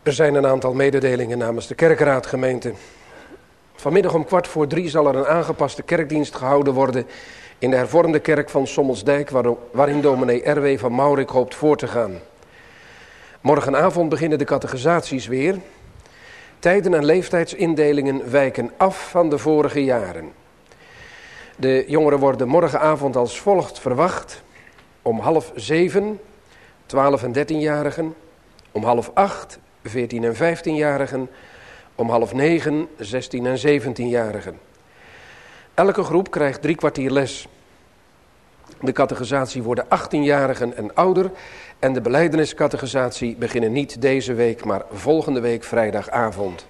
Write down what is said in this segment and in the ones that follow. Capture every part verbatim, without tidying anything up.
Er zijn een aantal mededelingen namens de kerkraadgemeente. Vanmiddag om kwart voor drie zal er een aangepaste kerkdienst gehouden worden in de hervormde kerk van Sommelsdijk, waarin dominee R W van Maurik hoopt voor te gaan. Morgenavond beginnen de catechisaties weer. Tijden en leeftijdsindelingen wijken af van de vorige jaren. De jongeren worden morgenavond als volgt verwacht. Om half zeven, twaalf- en dertienjarigen. Om half acht, veertien- en vijftienjarigen. Om half negen, zestien- en zeventienjarigen. Elke groep krijgt drie kwartier les. De catechisatie voor de achttienjarigen en ouder en de belijdeniscatechisatie beginnen niet deze week, maar volgende week vrijdagavond.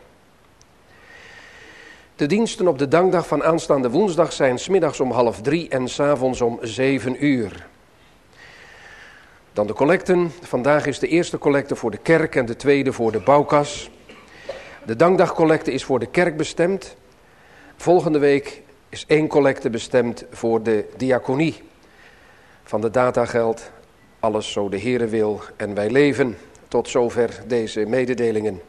De diensten op de dankdag van aanstaande woensdag zijn 's middags om half drie en 's avonds om zeven uur. Dan de collecten. Vandaag is de eerste collecte voor de kerk en de tweede voor de bouwkas. De dankdagcollecte is voor de kerk bestemd. Volgende week is één collecte bestemd voor de diaconie. Van de data geldt alles zo de Heere wil en wij leven. Tot zover deze mededelingen.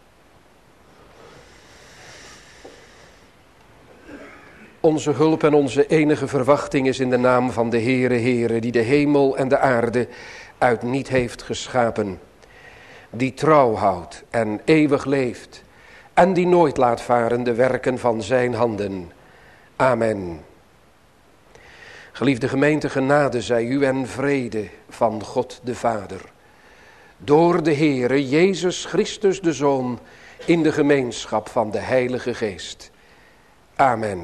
Onze hulp en onze enige verwachting is in de naam van de Heere, Heere, die de hemel en de aarde uit niet heeft geschapen. Die trouw houdt en eeuwig leeft en die nooit laat varen de werken van zijn handen. Amen. Geliefde gemeente, genade zij u en vrede van God de Vader. Door de Heere Jezus Christus de Zoon in de gemeenschap van de Heilige Geest. Amen.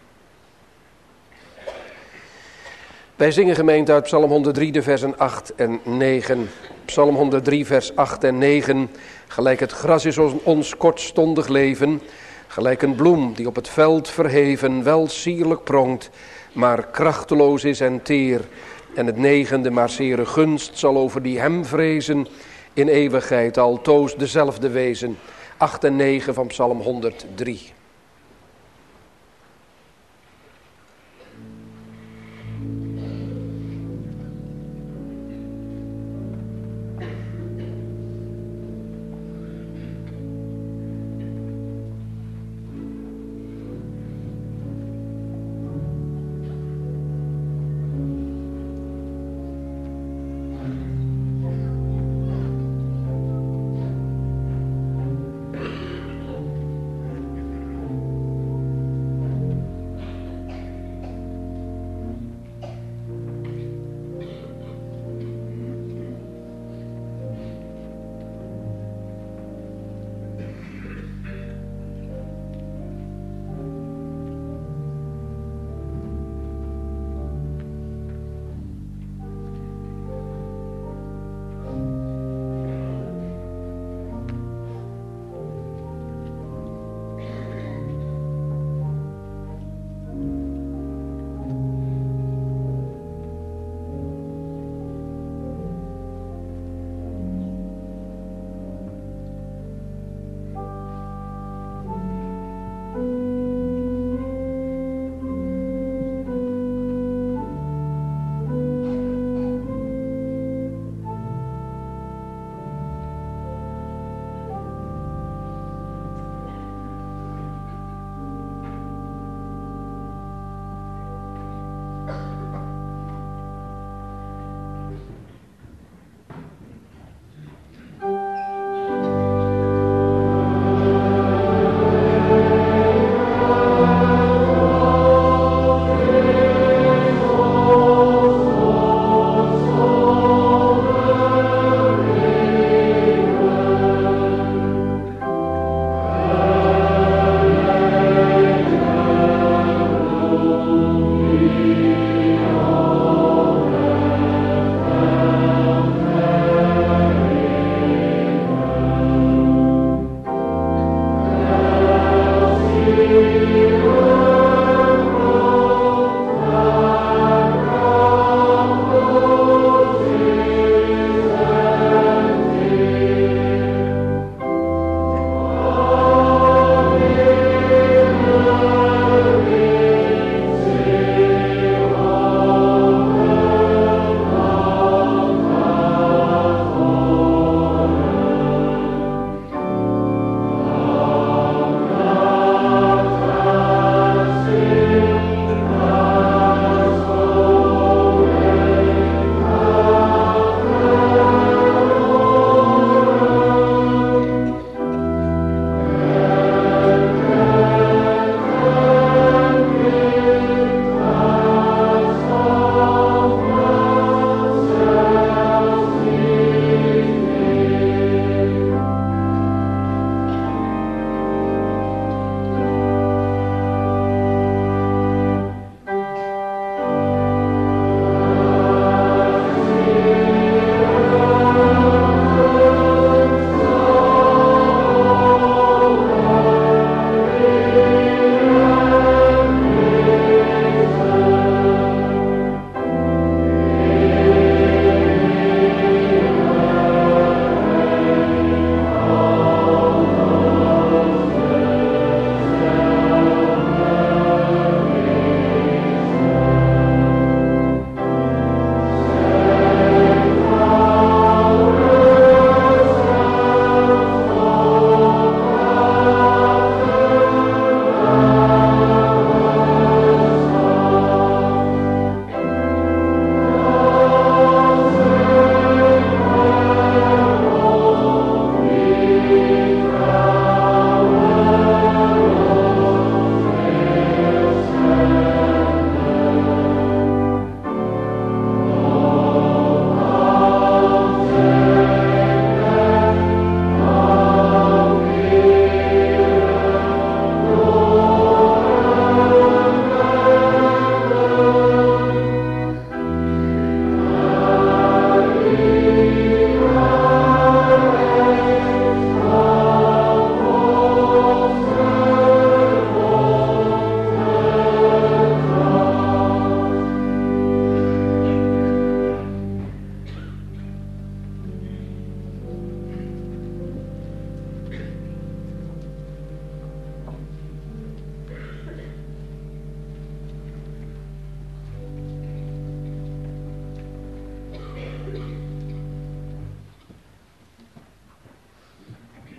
Wij zingen gemeente uit Psalm honderddrie, de versen acht en negen. Psalm honderddrie, vers acht en negen. Gelijk het gras is ons kortstondig leven, gelijk een bloem die op het veld verheven wel sierlijk pronkt, maar krachteloos is en teer. En het negende, maar zere gunst zal over die hem vrezen in eeuwigheid altoos dezelfde wezen. acht en negen van Psalm honderddrie.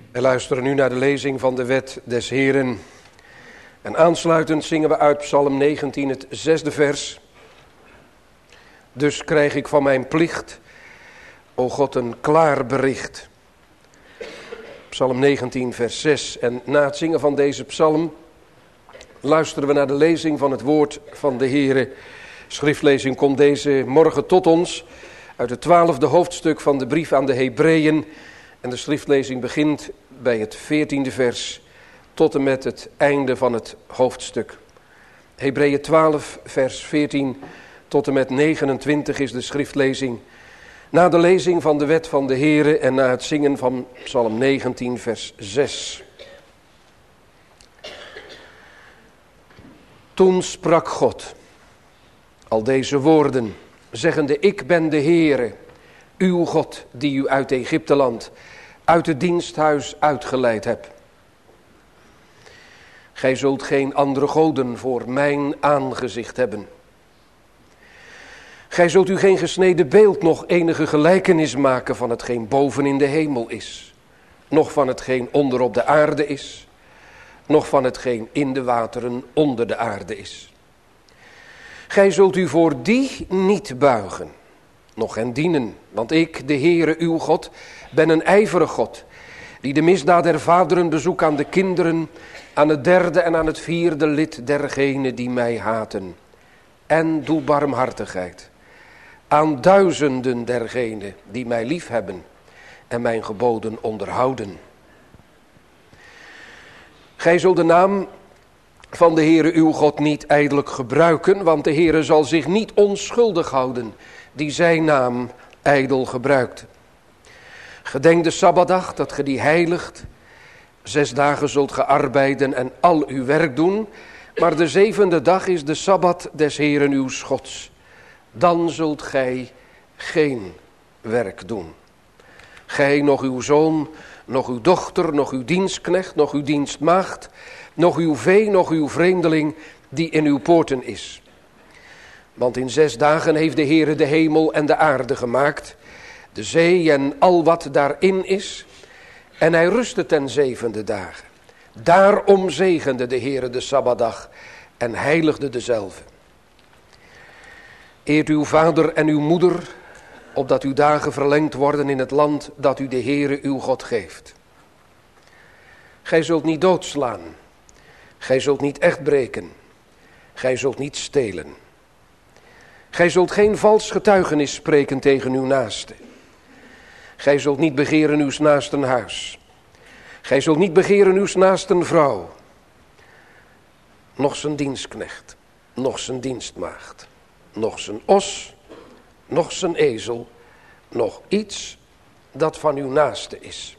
We luisteren nu naar de lezing van de wet des Heren. En aansluitend zingen we uit Psalm negentien, het zesde vers. Dus krijg ik van mijn plicht, o God, een klaar bericht. Psalm negentien, vers zes. En na het zingen van deze psalm luisteren we naar de lezing van het woord van de Heren. Schriftlezing komt deze morgen tot ons uit het twaalfde hoofdstuk van de brief aan de Hebreeën. En de schriftlezing begint bij het veertiende vers tot en met het einde van het hoofdstuk. Hebreeën twaalf, vers veertien tot en met negenentwintig is de schriftlezing. Na de lezing van de wet van de Heere en na het zingen van Psalm negentien, vers zes. Toen sprak God al deze woorden, zeggende: Ik ben de Heere, uw God, die u uit Egypteland, uit het diensthuis uitgeleid hebt. Gij zult geen andere goden voor mijn aangezicht hebben. Gij zult u geen gesneden beeld, nog enige gelijkenis maken van hetgeen boven in de hemel is, noch van hetgeen onder op de aarde is, noch van hetgeen in de wateren onder de aarde is. Gij zult u voor die niet buigen, noch hen dienen, want ik, de Heere uw God, ben een ijverig God, die de misdaad der vaderen bezoekt aan de kinderen, aan het derde en aan het vierde lid dergenen die mij haten, en doe barmhartigheid aan duizenden dergenen die mij liefhebben en mijn geboden onderhouden. Gij zult de naam van de Heere uw God niet ijdelijk gebruiken, want de Heere zal zich niet onschuldig houden die zijn naam ijdel gebruikt. Gedenk de Sabbatdag, dat ge die heiligt. Zes dagen zult ge arbeiden en al uw werk doen, maar de zevende dag is de Sabbat des Heeren uw Gods. Dan zult gij geen werk doen. Gij, nog uw zoon, nog uw dochter, nog uw dienstknecht, nog uw dienstmaagd, nog uw vee, nog uw vreemdeling die in uw poorten is. Want in zes dagen heeft de Heere de hemel en de aarde gemaakt, de zee en al wat daarin is, en hij rustte ten zevende dagen. Daarom zegende de Heere de Sabbatdag en heiligde dezelve. Eert uw vader en uw moeder, opdat uw dagen verlengd worden in het land dat u de Heere uw God geeft. Gij zult niet doodslaan, gij zult niet echtbreken, gij zult niet stelen. Gij zult geen vals getuigenis spreken tegen uw naaste. Gij zult niet begeren uws naasten huis. Gij zult niet begeren uws naasten vrouw, noch zijn dienstknecht, noch zijn dienstmaagd, noch zijn os, noch zijn ezel, noch iets dat van uw naaste is.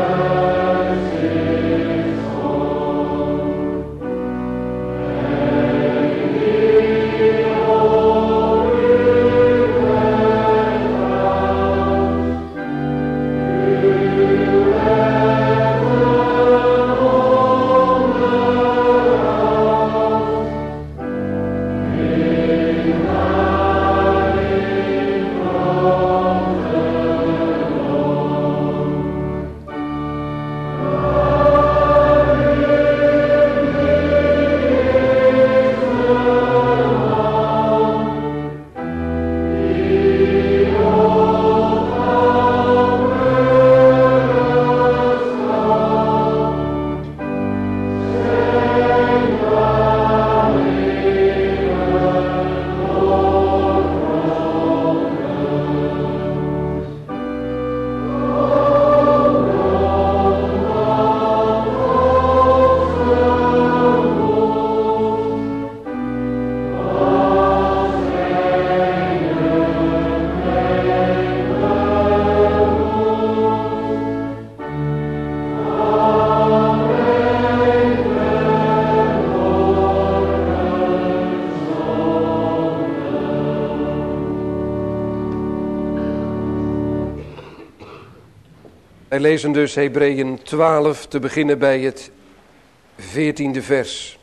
Yeah. Wij lezen dus Hebreeën twaalf, te beginnen bij het veertiende vers.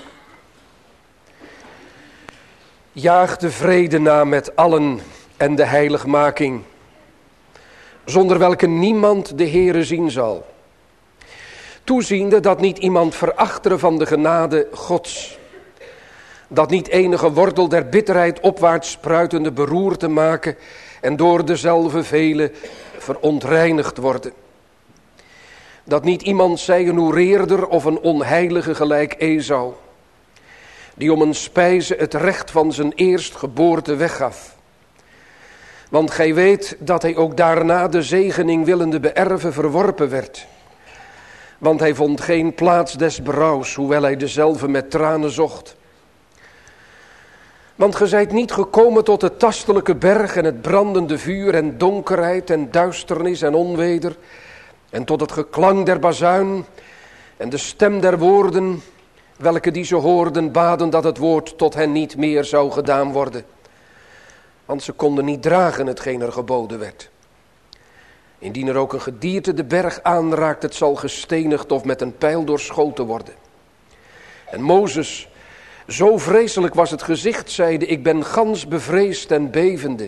Jaag de vrede na met allen en de heiligmaking, zonder welke niemand de Heere zien zal. Toeziende dat niet iemand verachteren van de genade Gods, dat niet enige wortel der bitterheid opwaarts spruitende beroerte maken en door dezelfde vele verontreinigd worden. Dat niet iemand zij een hoereerder of een onheilige gelijk Esau, die om een spijze het recht van zijn eerstgeboorte weggaf. Want gij weet dat hij ook daarna de zegening willende beërven verworpen werd. Want hij vond geen plaats des berouws, hoewel hij dezelfde met tranen zocht. Want ge zijt niet gekomen tot de tastelijke berg en het brandende vuur en donkerheid en duisternis en onweder, en tot het geklank der bazuin en de stem der woorden, welke die ze hoorden baden dat het woord tot hen niet meer zou gedaan worden. Want ze konden niet dragen hetgeen er geboden werd. Indien er ook een gedierte de berg aanraakt, het zal gestenigd of met een pijl doorschoten worden. En Mozes, zo vreselijk was het gezicht, zeide: ik ben gans bevreesd en bevende.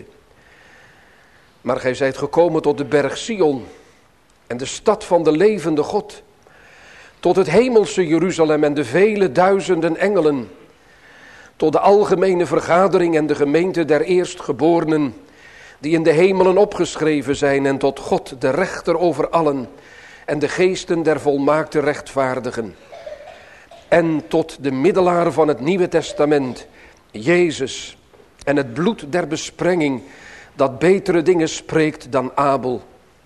Maar gij zijt gekomen tot de berg Sion en de stad van de levende God, tot het hemelse Jeruzalem en de vele duizenden engelen, tot de algemene vergadering en de gemeente der eerstgeborenen, die in de hemelen opgeschreven zijn, en tot God, de rechter over allen, en de geesten der volmaakte rechtvaardigen. En tot de middelaar van het Nieuwe Testament, Jezus, en het bloed der besprenging, dat betere dingen spreekt dan Abel.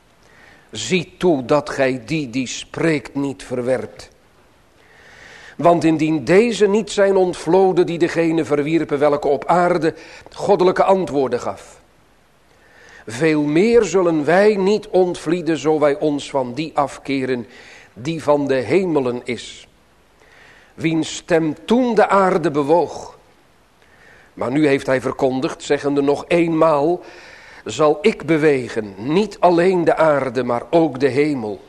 Zie toe dat gij die die spreekt niet verwerpt. Want indien deze niet zijn ontvloden die degene verwierpen welke op aarde goddelijke antwoorden gaf, veel meer zullen wij niet ontvlieden zo wij ons van die afkeren die van de hemelen is, wiens stem toen de aarde bewoog. Maar nu heeft hij verkondigd, zeggende nog eenmaal, zal ik bewegen, niet alleen de aarde, maar ook de hemel.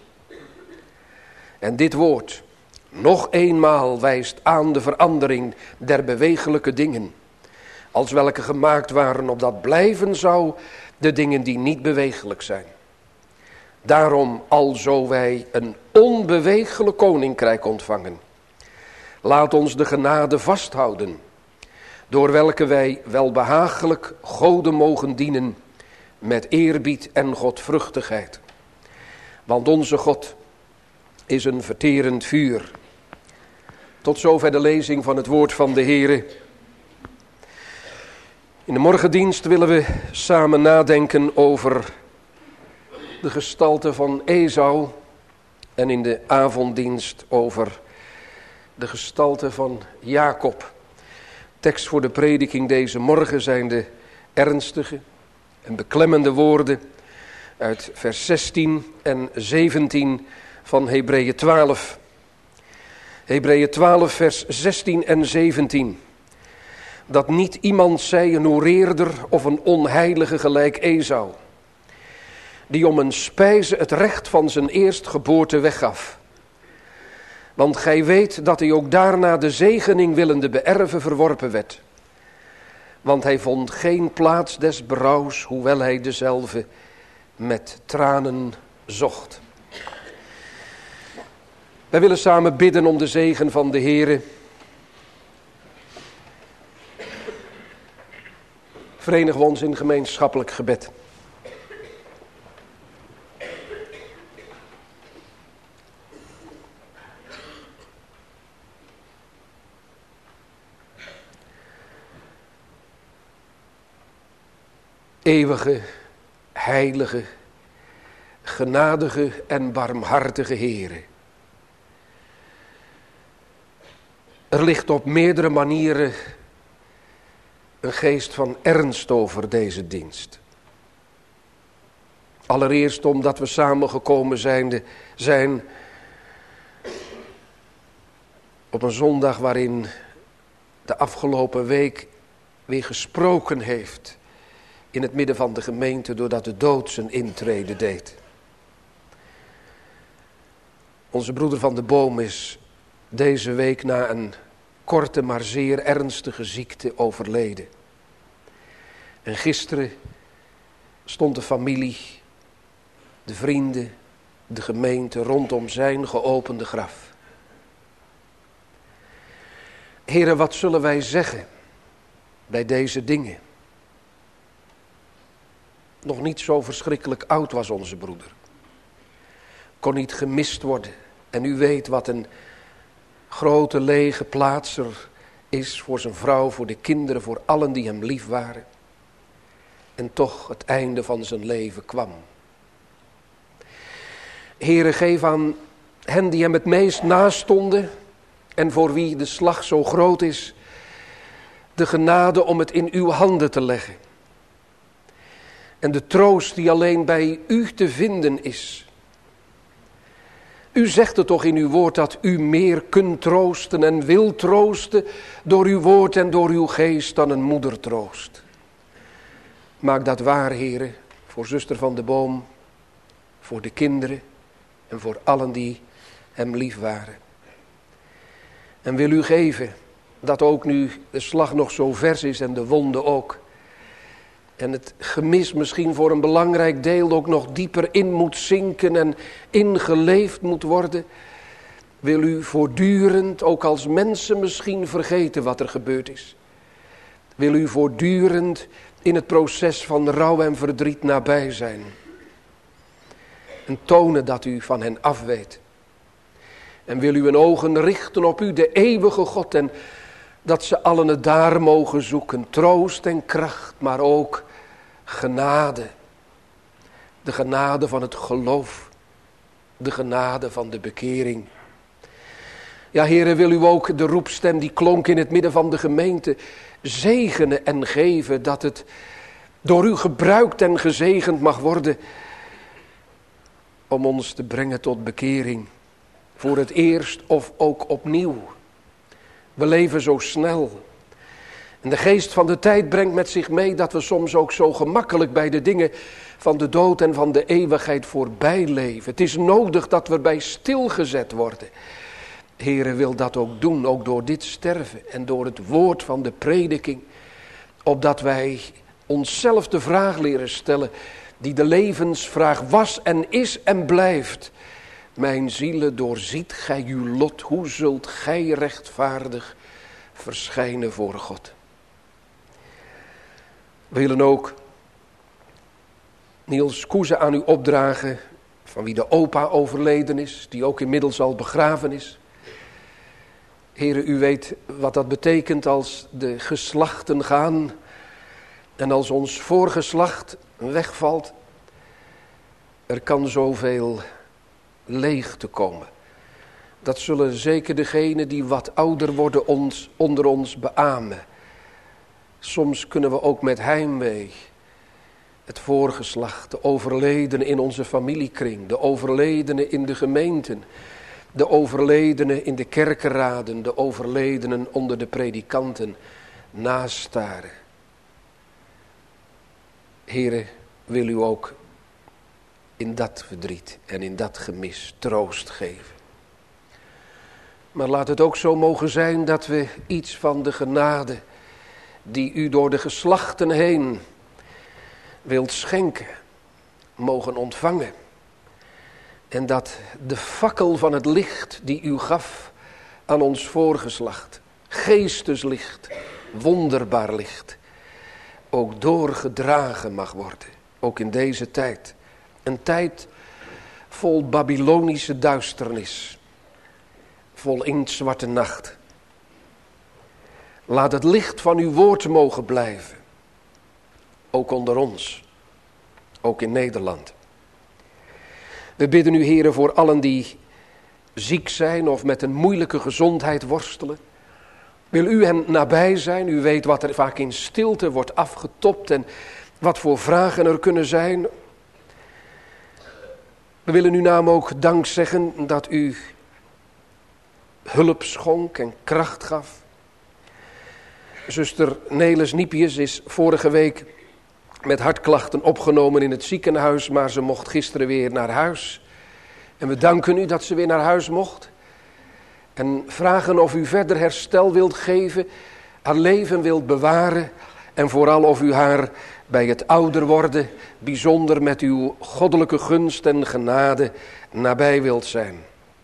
En dit woord, nog eenmaal, wijst aan de verandering der bewegelijke dingen, als welke gemaakt waren, opdat blijven zou de dingen die niet bewegelijk zijn. Daarom, alzo wij een onbewegelijk koninkrijk ontvangen, laat ons de genade vasthouden, door welke wij welbehagelijk Gode mogen dienen, met eerbied en godvruchtigheid. Want onze God is een verterend vuur. Tot zover de lezing van het woord van de Heere. In de morgendienst willen we samen nadenken over de gestalte van Esau. En in de avonddienst over de gestalte van Jacob. Tekst voor de prediking deze morgen zijn de ernstige en beklemmende woorden uit vers zestien en zeventien van Hebreeën twaalf. Hebreeën twaalf vers zestien en zeventien. Dat niet iemand zij een hoereerder of een onheilige gelijk Esau, die om een spijze het recht van zijn eerstgeboorte weggaf. Want gij weet dat hij ook daarna de zegening willende beërven verworpen werd. Want hij vond geen plaats des berouws, hoewel hij dezelfde met tranen zocht. Wij willen samen bidden om de zegen van de Heere. Verenigen we ons in gemeenschappelijk gebed. Eeuwige, heilige, genadige en barmhartige Heere. Er ligt op meerdere manieren een geest van ernst over deze dienst. Allereerst omdat we samengekomen zijn, zijn op een zondag waarin de afgelopen week weer gesproken heeft in het midden van de gemeente, doordat de dood zijn intrede deed. Onze broeder Van de Boom is deze week na een korte maar zeer ernstige ziekte overleden. En gisteren stond de familie, de vrienden, de gemeente rondom zijn geopende graf. Heren, wat zullen wij zeggen bij deze dingen? Nog niet zo verschrikkelijk oud was onze broeder. Kon niet gemist worden. En u weet wat een grote lege plaats er is voor zijn vrouw, voor de kinderen, voor allen die hem lief waren. En toch het einde van zijn leven kwam. Heere, geef aan hen die hem het meest nastonden en voor wie de slag zo groot is, de genade om het in uw handen te leggen. En de troost die alleen bij u te vinden is. U zegt het toch in uw woord dat u meer kunt troosten en wil troosten door uw woord en door uw geest dan een moeder troost. Maak dat waar, heren, voor zuster Van de Boom, voor de kinderen en voor allen die hem lief waren. En wil u geven dat ook nu de slag nog zo vers is en de wonde ook. En het gemis misschien voor een belangrijk deel ook nog dieper in moet zinken en ingeleefd moet worden. Wil u voortdurend, ook als mensen misschien vergeten wat er gebeurd is. Wil u voortdurend in het proces van rouw en verdriet nabij zijn. En tonen dat u van hen afweet. En wil u hun ogen richten op u, de eeuwige God. En dat ze allen het daar mogen zoeken. Troost en kracht, maar ook genade. De genade van het geloof. De genade van de bekering. Ja, heren, wil u ook de roepstem die klonk in het midden van de gemeente zegenen en geven. Dat het door u gebruikt en gezegend mag worden. Om ons te brengen tot bekering. Voor het eerst of ook opnieuw. We leven zo snel. En de geest van de tijd brengt met zich mee dat we soms ook zo gemakkelijk bij de dingen van de dood en van de eeuwigheid voorbij leven. Het is nodig dat we erbij stilgezet worden. Heere, wil dat ook doen, ook door dit sterven en door het woord van de prediking. Opdat wij onszelf de vraag leren stellen die de levensvraag was en is en blijft. Mijn ziele, doorziet gij uw lot, hoe zult gij rechtvaardig verschijnen voor God. We willen ook Niels Koeze aan u opdragen, van wie de opa overleden is, die ook inmiddels al begraven is. Heere, u weet wat dat betekent als de geslachten gaan en als ons voorgeslacht wegvalt. Er kan zoveel leegte komen. Dat zullen zeker degenen die wat ouder worden ons, onder ons beamen. Soms kunnen we ook met heimwee het voorgeslacht, de overledenen in onze familiekring, de overledenen in de gemeenten, de overledenen in de kerkenraden, de overledenen onder de predikanten nastaren. Heere, wil u ook in dat verdriet en in dat gemis troost geven. Maar laat het ook zo mogen zijn dat we iets van de genade die u door de geslachten heen wilt schenken, mogen ontvangen. En dat de fakkel van het licht die u gaf aan ons voorgeslacht, geesteslicht, wonderbaar licht, ook doorgedragen mag worden, ook in deze tijd. Een tijd vol Babylonische duisternis, vol inktzwarte nacht. Laat het licht van uw woord mogen blijven, ook onder ons, ook in Nederland. We bidden u, Heere, voor allen die ziek zijn of met een moeilijke gezondheid worstelen. Wil u hen nabij zijn? U weet wat er vaak in stilte wordt afgetopt en wat voor vragen er kunnen zijn. We willen uw naam ook dank zeggen dat u hulp schonk en kracht gaf. Zuster Nelis Niepius is vorige week met hartklachten opgenomen in het ziekenhuis, maar ze mocht gisteren weer naar huis. En we danken u dat ze weer naar huis mocht. En vragen of u verder herstel wilt geven, haar leven wilt bewaren. En vooral of u haar bij het ouder worden bijzonder met uw goddelijke gunst en genade nabij wilt zijn.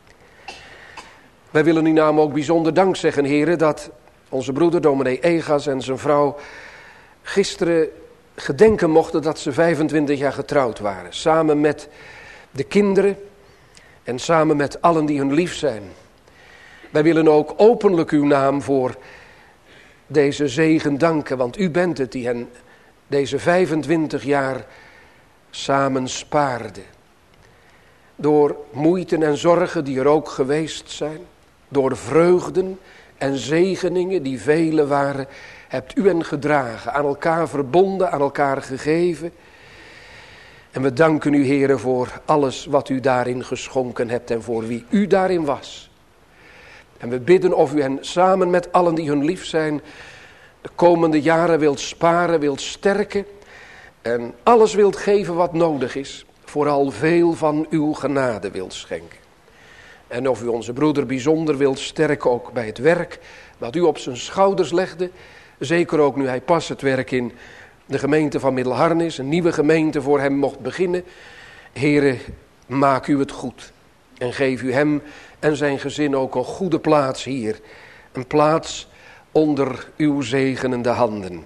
Wij willen uw naam ook bijzonder dank zeggen, heren, dat onze broeder dominee Egas en zijn vrouw gisteren gedenken mochten dat ze vijfentwintig jaar getrouwd waren. Samen met de kinderen en samen met allen die hun lief zijn. Wij willen ook openlijk uw naam voor deze zegen danken, want u bent het die hen deze vijfentwintig jaar samen spaarde. Door moeiten en zorgen die er ook geweest zijn, door vreugden en zegeningen die vele waren, hebt u hen gedragen, aan elkaar verbonden, aan elkaar gegeven. En we danken u, Heere, voor alles wat u daarin geschonken hebt en voor wie u daarin was. En we bidden of u hen samen met allen die hun lief zijn, de komende jaren wilt sparen, wilt sterken en alles wilt geven wat nodig is. Vooral veel van uw genade wilt schenken. En of u onze broeder bijzonder wilt sterken ook bij het werk wat u op zijn schouders legde. Zeker ook nu hij pas het werk in de gemeente van Middelharnis, een nieuwe gemeente voor hem mocht beginnen. Heere, maak u het goed. En geef u hem en zijn gezin ook een goede plaats hier. Een plaats onder uw zegenende handen.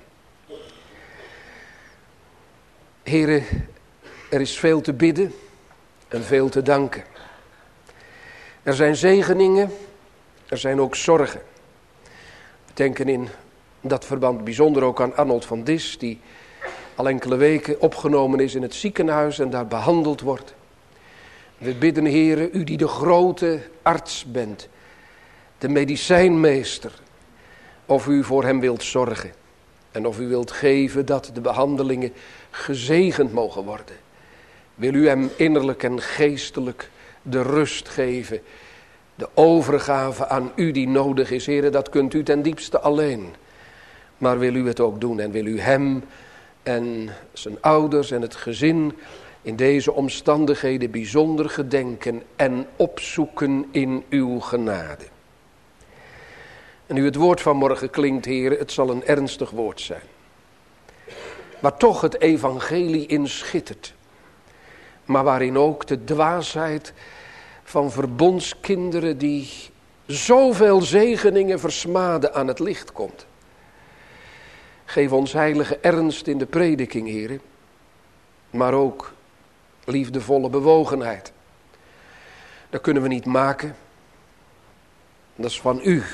Heere, er is veel te bidden en veel te danken. Er zijn zegeningen, er zijn ook zorgen. We denken in dat verband bijzonder ook aan Arnold van Dis, die al enkele weken opgenomen is in het ziekenhuis en daar behandeld wordt. We bidden, Heere, u die de grote arts bent, de medicijnmeester, of u voor hem wilt zorgen. En of u wilt geven dat de behandelingen gezegend mogen worden. Wil u hem innerlijk en geestelijk de rust geven. De overgave aan u die nodig is, Heere, dat kunt u ten diepste alleen. Maar wil u het ook doen en wil u hem en zijn ouders en het gezin in deze omstandigheden bijzonder gedenken en opzoeken in uw genade. En nu het woord van morgen klinkt, Heere, het zal een ernstig woord zijn. Waar toch het evangelie in schittert. Maar waarin ook de dwaasheid van verbondskinderen die zoveel zegeningen versmaden aan het licht komt. Geef ons heilige ernst in de prediking, Heere. Maar ook liefdevolle bewogenheid. Dat kunnen we niet maken. Dat is van u.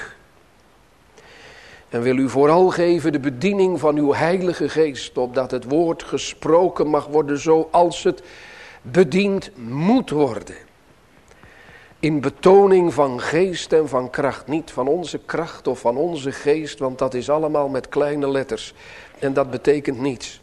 En wil u vooral geven de bediening van uw heilige geest, opdat het woord gesproken mag worden zoals het bediend moet worden. In betoning van geest en van kracht. Niet van onze kracht of van onze geest, want dat is allemaal met kleine letters. En dat betekent niets.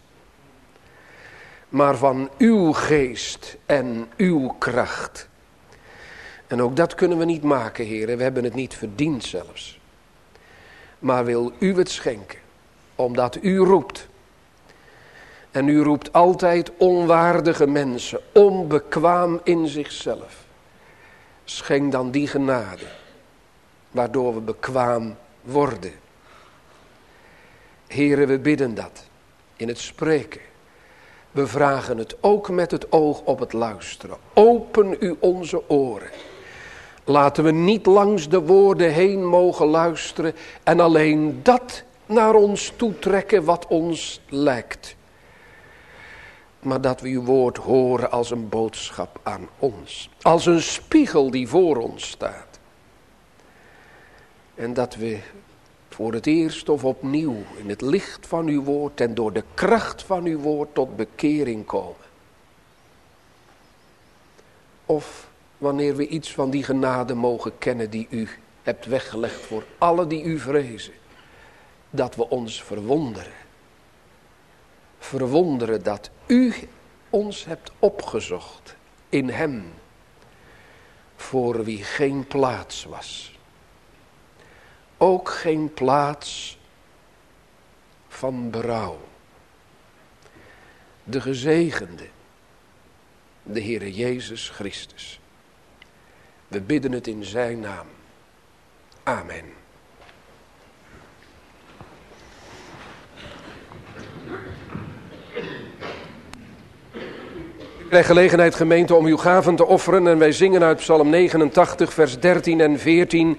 Maar van uw geest en uw kracht. En ook dat kunnen we niet maken, Heer. We hebben het niet verdiend zelfs. Maar wil u het schenken, omdat u roept. En u roept altijd onwaardige mensen, onbekwaam in zichzelf. Schenk dan die genade, waardoor we bekwaam worden. Here, we bidden dat in het spreken. We vragen het ook met het oog op het luisteren. Open u onze oren. Laten we niet langs de woorden heen mogen luisteren en alleen dat naar ons toetrekken wat ons lijkt. Maar dat we uw woord horen als een boodschap aan ons. Als een spiegel die voor ons staat. En dat we voor het eerst of opnieuw in het licht van uw woord en door de kracht van uw woord tot bekering komen. Of wanneer we iets van die genade mogen kennen die u hebt weggelegd voor alle die u vrezen. Dat we ons verwonderen. Verwonderen dat u ons hebt opgezocht in hem. Voor wie geen plaats was. Ook geen plaats van berouw. De gezegende, de Heere Jezus Christus. We bidden het in zijn naam. Amen. Ik krijg gelegenheid, gemeente, om uw gaven te offeren. En wij zingen uit Psalm negenentachtig, vers dertien en veertien.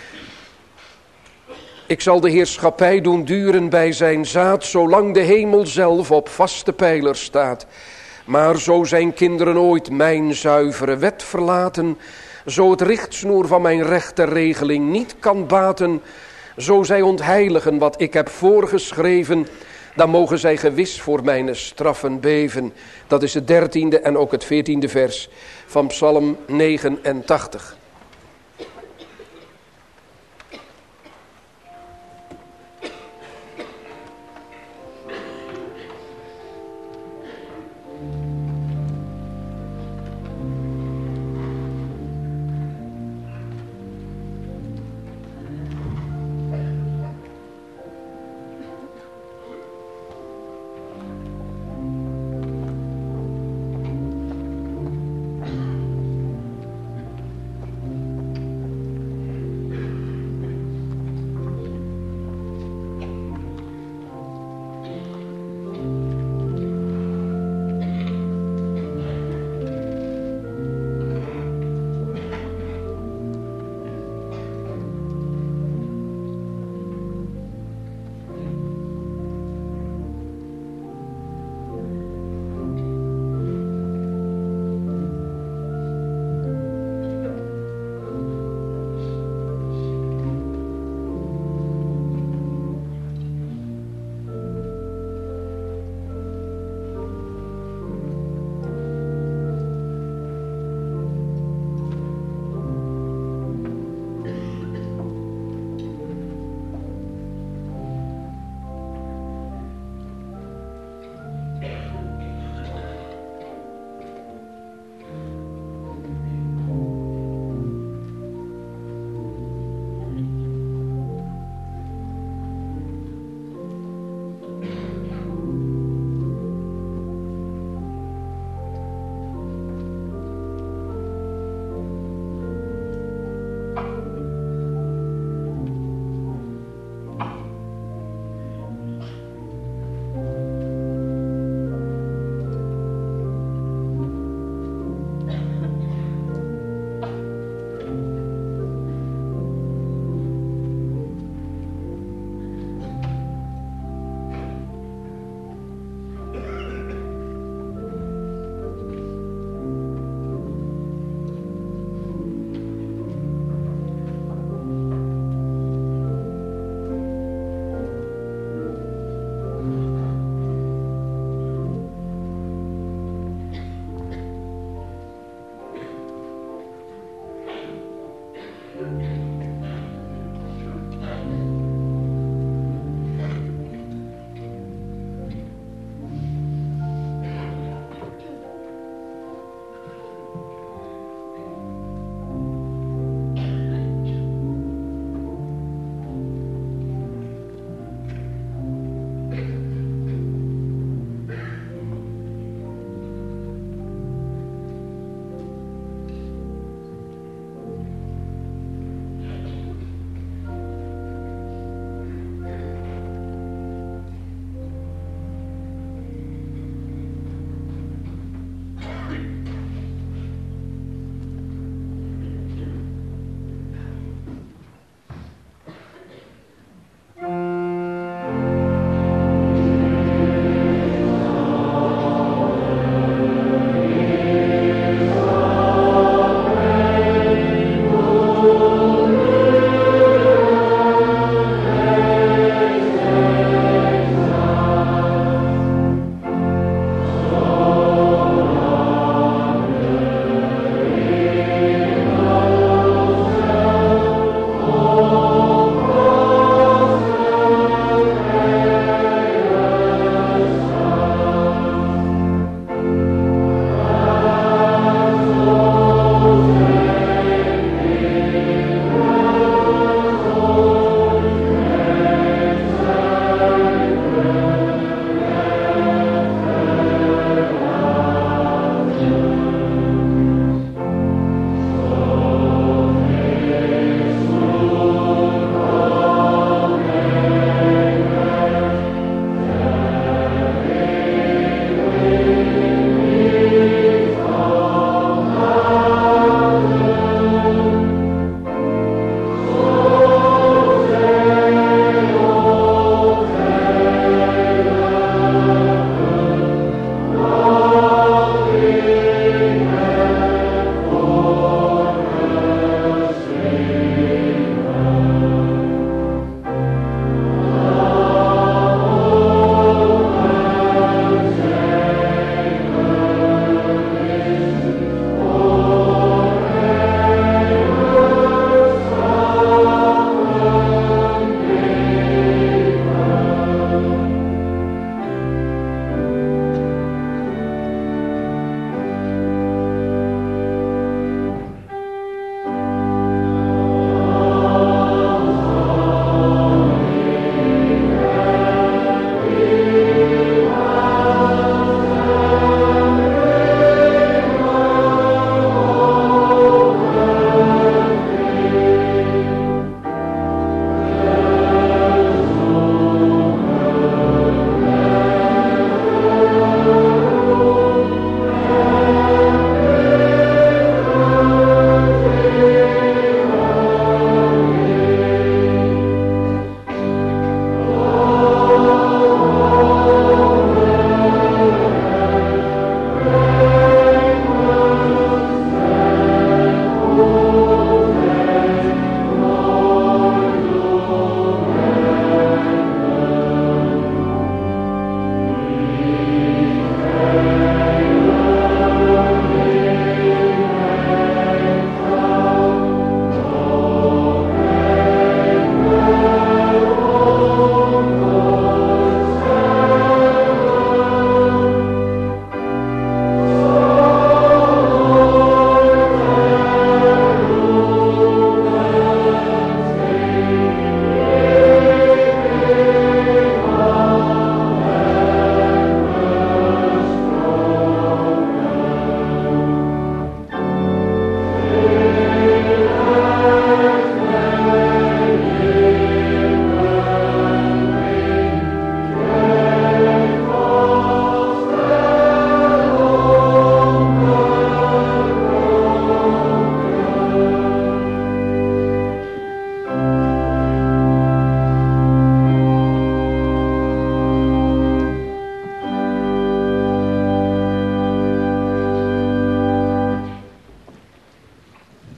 Ik zal de heerschappij doen duren bij zijn zaad, zolang de hemel zelf op vaste pijlers staat. Maar zo zijn kinderen ooit mijn zuivere wet verlaten, zo het richtsnoer van mijn rechterregeling niet kan baten, zo zij ontheiligen wat ik heb voorgeschreven, dan mogen zij gewis voor mijn straffen beven. Dat is het dertiende en ook het veertiende vers van Psalm negenentachtig.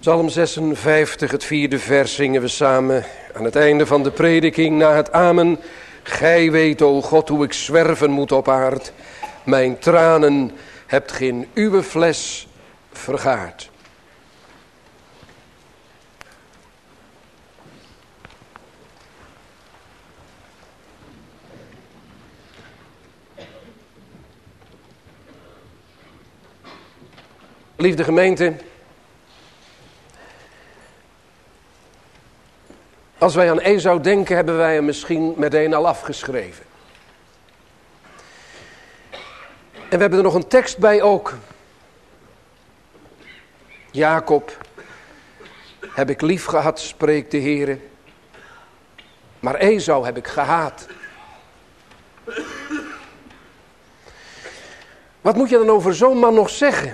Psalm zesenvijftig, het vierde vers, zingen we samen aan het einde van de prediking na het amen. Gij weet, o God, hoe ik zwerven moet op aard. Mijn tranen hebt geen uwe fles vergaard. Liefde gemeente, als wij aan Esau denken, hebben wij hem misschien meteen al afgeschreven. En we hebben er nog een tekst bij ook. Jacob heb ik lief gehad, spreekt de Heere. Maar Esau heb ik gehaat. Wat moet je dan over zo'n man nog zeggen?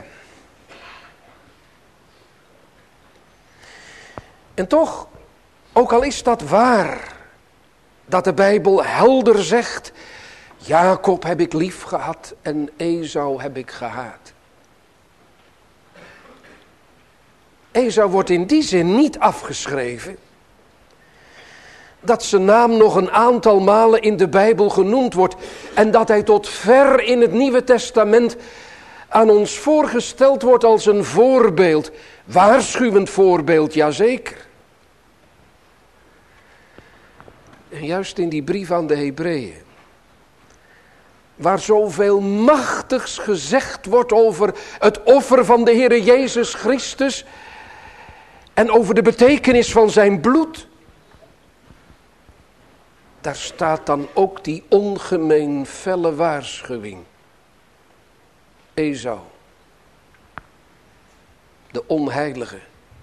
En toch, ook al is dat waar, dat de Bijbel helder zegt, Jacob heb ik lief gehad en Esau heb ik gehaat. Esau wordt in die zin niet afgeschreven, dat zijn naam nog een aantal malen in de Bijbel genoemd wordt en dat hij tot ver in het Nieuwe Testament aan ons voorgesteld wordt als een voorbeeld. Waarschuwend voorbeeld, jazeker. En juist in die brief aan de Hebreeën, waar zoveel machtigs gezegd wordt over het offer van de Heere Jezus Christus en over de betekenis van zijn bloed, daar staat dan ook die ongemeen felle waarschuwing. Esau, de onheilige,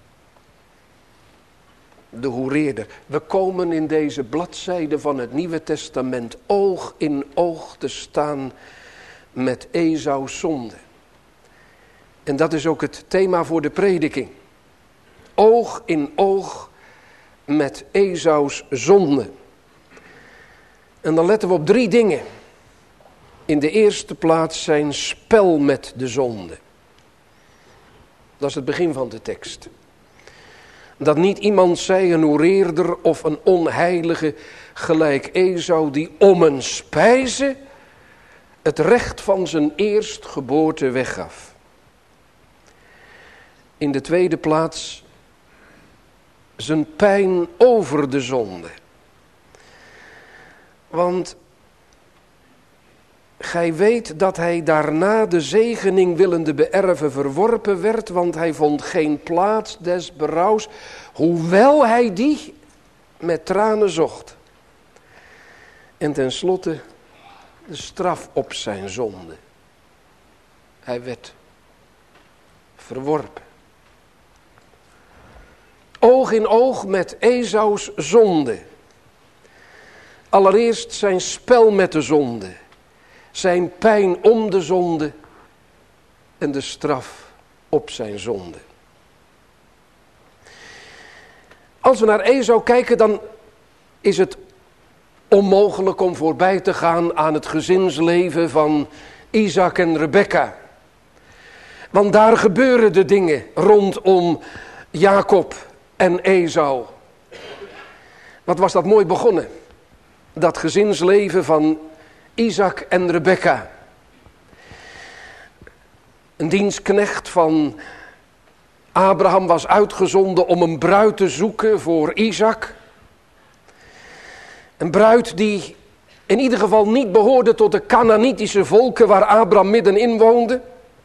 de hoereerder. We komen in deze bladzijde van het Nieuwe Testament oog in oog te staan met Esau's zonde. En dat is ook het thema voor de prediking. Oog in oog met Esau's zonde. En dan letten we op drie dingen. In de eerste plaats zijn spel met de zonde. Dat is het begin van de tekst. Dat niet iemand zij, een hoereerder of een onheilige, gelijk Esau, die om een spijze het recht van zijn eerstgeboorte weggaf. In de tweede plaats zijn pijn over de zonde. Want gij weet dat hij daarna de zegening willende beërven verworpen werd, want hij vond geen plaats des berouws, hoewel hij die met tranen zocht. En tenslotte de straf op zijn zonde. Hij werd verworpen. Oog in oog met Esau's zonde. Allereerst zijn spel met de zonde. Zijn pijn om de zonde en de straf op zijn zonde. Als we naar Esau kijken, dan is het onmogelijk om voorbij te gaan aan het gezinsleven van Isaac en Rebekka. Want daar gebeuren de dingen rondom Jacob en Esau. Wat was dat mooi begonnen? Dat gezinsleven van Isaac en Rebekka. Een dienstknecht van Abraham was uitgezonden om een bruid te zoeken voor Isaac. Een bruid die in ieder geval niet behoorde tot de Kanaanitische volken waar Abraham middenin woonde.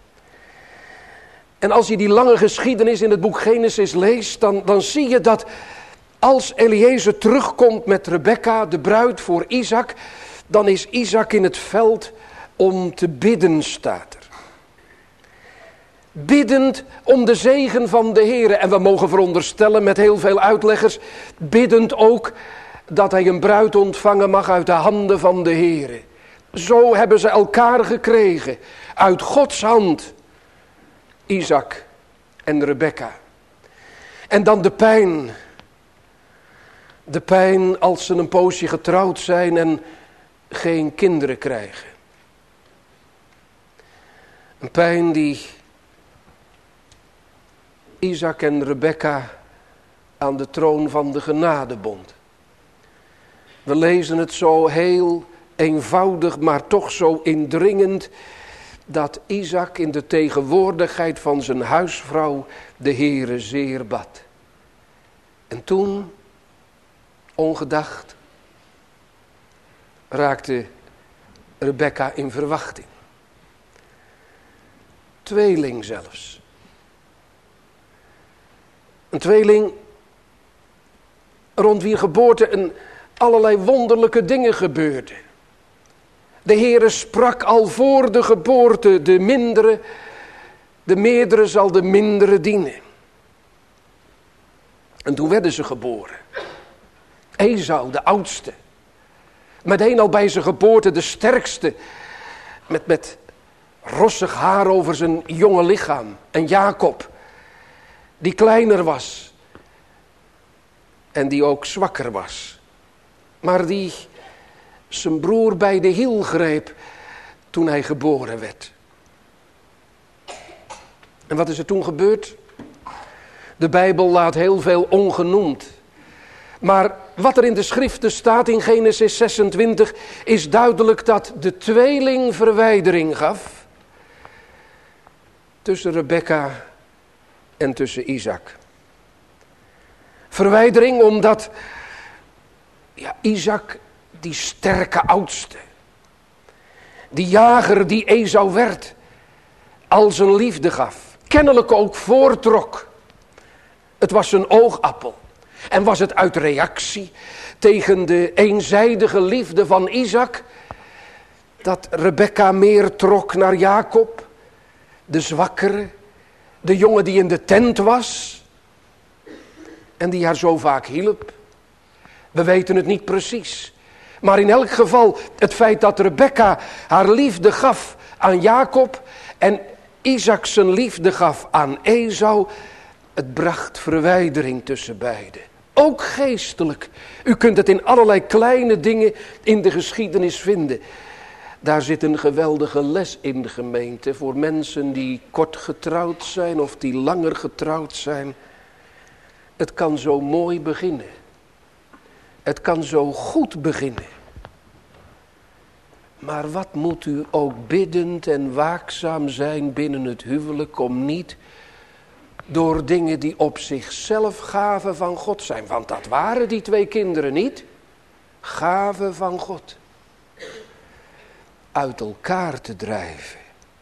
En als je die lange geschiedenis in het boek Genesis leest, dan, dan zie je dat als Eliezer terugkomt met Rebekka, de bruid voor Isaac, dan is Isaac in het veld om te bidden, staat er. Biddend om de zegen van de Heere. En we mogen veronderstellen met heel veel uitleggers, biddend ook dat hij een bruid ontvangen mag uit de handen van de Heere. Zo hebben ze elkaar gekregen, uit Gods hand, Isaac en Rebekka. En dan de pijn. De pijn als ze een poosje getrouwd zijn en geen kinderen krijgen. Een pijn die Isaac en Rebekka aan de troon van de genadebond. We lezen het zo heel eenvoudig, maar toch zo indringend, dat Isaac in de tegenwoordigheid van zijn huisvrouw de Heere zeer bad. En toen, ongedacht, raakte Rebekka in verwachting. Tweeling zelfs. Een tweeling rond wier geboorte een allerlei wonderlijke dingen gebeurden. De Heere sprak al voor de geboorte, de mindere, de meerdere zal de mindere dienen. En toen werden ze geboren. Esau, de oudste. Meteen al bij zijn geboorte de sterkste. Met, met rossig haar over zijn jonge lichaam. En Jacob, die kleiner was. En die ook zwakker was. Maar die zijn broer bij de hiel greep toen hij geboren werd. En wat is er toen gebeurd? De Bijbel laat heel veel ongenoemd. Maar wat er in de schriften staat in Genesis zesentwintig is duidelijk dat de tweeling verwijdering gaf tussen Rebekka en tussen Isaac. Verwijdering omdat ja, Isaac, die sterke oudste, die jager die Esau werd, al zijn liefde gaf, kennelijk ook voortrok. Het was zijn oogappel. En was het uit reactie tegen de eenzijdige liefde van Isaac dat Rebekka meer trok naar Jacob, de zwakkere, de jongen die in de tent was en die haar zo vaak hielp? We weten het niet precies. Maar in elk geval het feit dat Rebekka haar liefde gaf aan Jacob en Isaac zijn liefde gaf aan Esau, het bracht verwijdering tussen beiden. Ook geestelijk. U kunt het in allerlei kleine dingen in de geschiedenis vinden. Daar zit een geweldige les in de gemeente voor mensen die kort getrouwd zijn of die langer getrouwd zijn. Het kan zo mooi beginnen. Het kan zo goed beginnen. Maar wat moet u ook biddend en waakzaam zijn binnen het huwelijk om niet door dingen die op zichzelf gaven van God zijn. Want dat waren die twee kinderen niet. Gaven van God. Uit elkaar te drijven.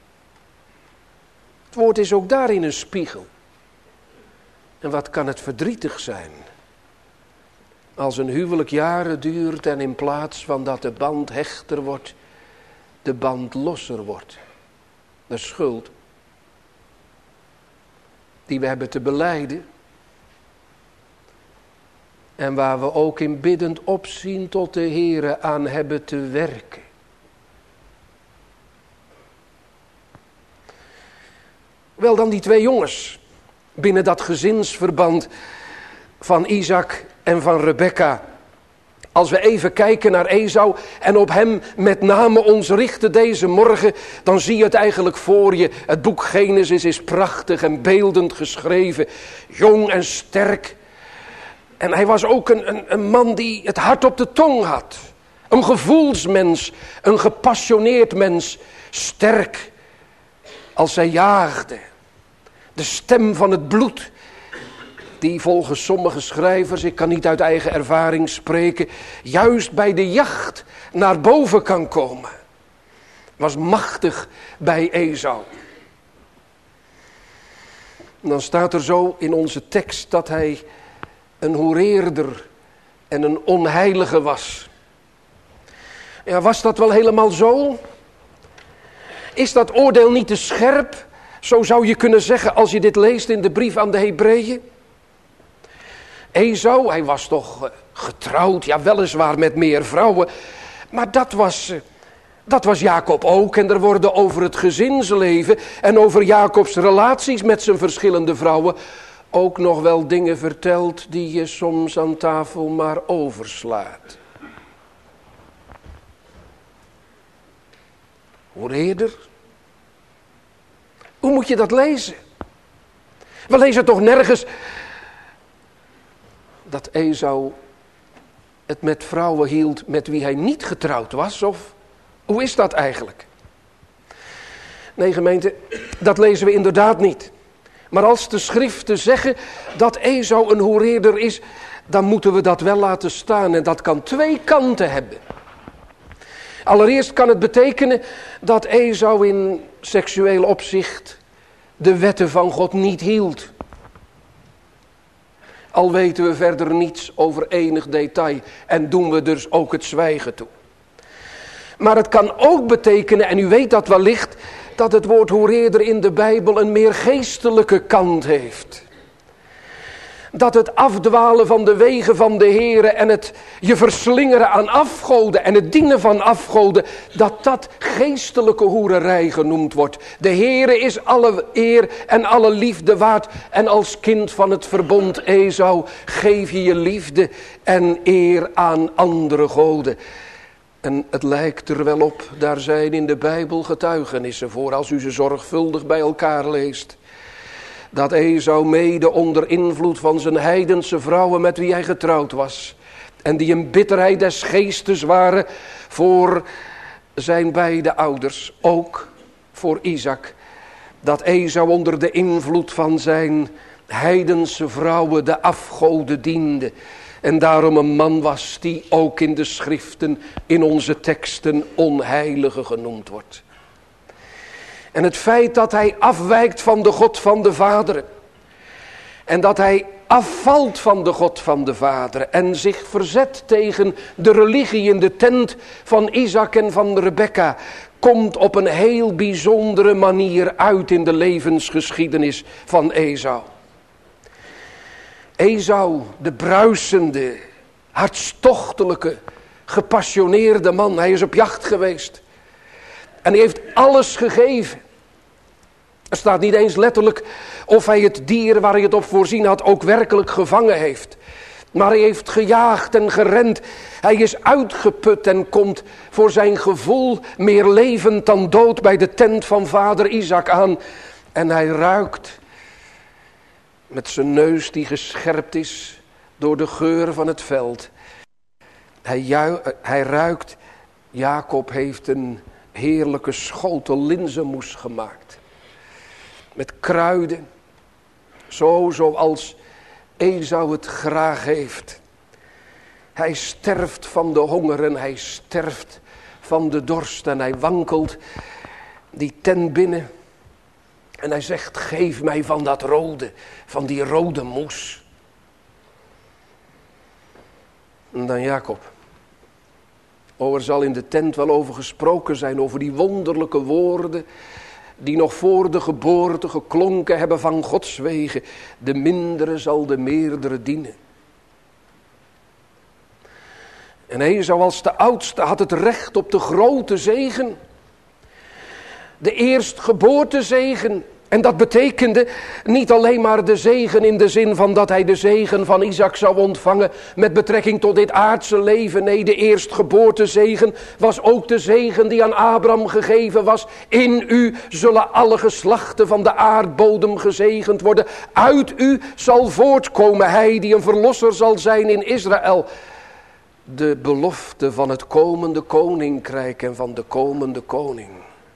Het woord is ook daarin een spiegel. En wat kan het verdrietig zijn. Als een huwelijk jaren duurt en in plaats van dat de band hechter wordt, de band losser wordt. De schuld die we hebben te belijden. En waar we ook in biddend opzien tot de Heere aan hebben te werken. Wel dan die twee jongens binnen dat gezinsverband van Isaac en van Rebekka. Als we even kijken naar Esau en op hem met name ons richten deze morgen, dan zie je het eigenlijk voor je. Het boek Genesis is prachtig en beeldend geschreven, jong en sterk. En hij was ook een, een, een man die het hart op de tong had. Een gevoelsmens, een gepassioneerd mens, sterk als zij jaagde. De stem van het bloed, die volgens sommige schrijvers, ik kan niet uit eigen ervaring spreken, juist bij de jacht naar boven kan komen. Was machtig bij Esau. En dan staat er zo in onze tekst dat hij een hoereerder en een onheilige was. Ja, was dat wel helemaal zo? Is dat oordeel niet te scherp? Zo zou je kunnen zeggen als je dit leest in de brief aan de Hebreeën. Esau, hij was toch getrouwd, ja weliswaar met meer vrouwen. Maar dat was, dat was Jacob ook. En er worden over het gezinsleven en over Jacobs relaties met zijn verschillende vrouwen ook nog wel dingen verteld die je soms aan tafel maar overslaat. Hoor eerder. Hoe moet je dat lezen? We lezen toch nergens dat Esau het met vrouwen hield met wie hij niet getrouwd was? Of hoe is dat eigenlijk? Nee, gemeente, dat lezen we inderdaad niet. Maar als de schriften zeggen dat Esau een hoereerder is, dan moeten we dat wel laten staan. En dat kan twee kanten hebben. Allereerst kan het betekenen dat Esau in seksueel opzicht de wetten van God niet hield. Al weten we verder niets over enig detail en doen we dus ook het zwijgen toe. Maar het kan ook betekenen, en u weet dat wellicht, dat het woord hoereerder in de Bijbel een meer geestelijke kant heeft. Dat het afdwalen van de wegen van de Here en het je verslingeren aan afgoden en het dienen van afgoden, dat dat geestelijke hoererij genoemd wordt. De Here is alle eer en alle liefde waard en als kind van het verbond Esau geef je je liefde en eer aan andere goden. En het lijkt er wel op, daar zijn in de Bijbel getuigenissen voor als u ze zorgvuldig bij elkaar leest. Dat Esau mede onder invloed van zijn heidense vrouwen met wie hij getrouwd was. En die een bitterheid des geestes waren voor zijn beide ouders. Ook voor Isaac. Dat Esau onder de invloed van zijn heidense vrouwen de afgoden diende. En daarom een man was die ook in de schriften, in onze teksten, onheilige genoemd wordt. En het feit dat hij afwijkt van de God van de vaderen. En dat hij afvalt van de God van de vaderen. En zich verzet tegen de religie in de tent van Isaac en van Rebekka. Komt op een heel bijzondere manier uit in de levensgeschiedenis van Esau. Esau, de bruisende, hartstochtelijke, gepassioneerde man. Hij is op jacht geweest. En hij heeft alles gegeven. Er staat niet eens letterlijk of hij het dier waar hij het op voorzien had ook werkelijk gevangen heeft. Maar hij heeft gejaagd en gerend. Hij is uitgeput en komt voor zijn gevoel meer levend dan dood bij de tent van vader Isaac aan. En hij ruikt met zijn neus die gescherpt is door de geur van het veld. Hij, ju- hij ruikt, Jacob heeft een heerlijke schotel linzenmoes gemaakt. Met kruiden. Zo zoals Esau het graag heeft. Hij sterft van de honger en hij sterft van de dorst. En hij wankelt die tent binnen. En hij zegt, geef mij van dat rode, van die rode moes. En dan Jacob. Oh, er zal in de tent wel over gesproken zijn, over die wonderlijke woorden die nog voor de geboorte geklonken hebben van Gods wegen. De mindere zal de meerdere dienen. En Esau als de oudste had het recht op de grote zegen. De eerstgeboortezegen. En dat betekende niet alleen maar de zegen in de zin van dat hij de zegen van Isaac zou ontvangen met betrekking tot dit aardse leven. Nee, de eerstgeboortezegen was ook de zegen die aan Abraham gegeven was. In u zullen alle geslachten van de aardbodem gezegend worden. Uit u zal voortkomen hij die een verlosser zal zijn in Israël. De belofte van het komende koninkrijk en van de komende koning.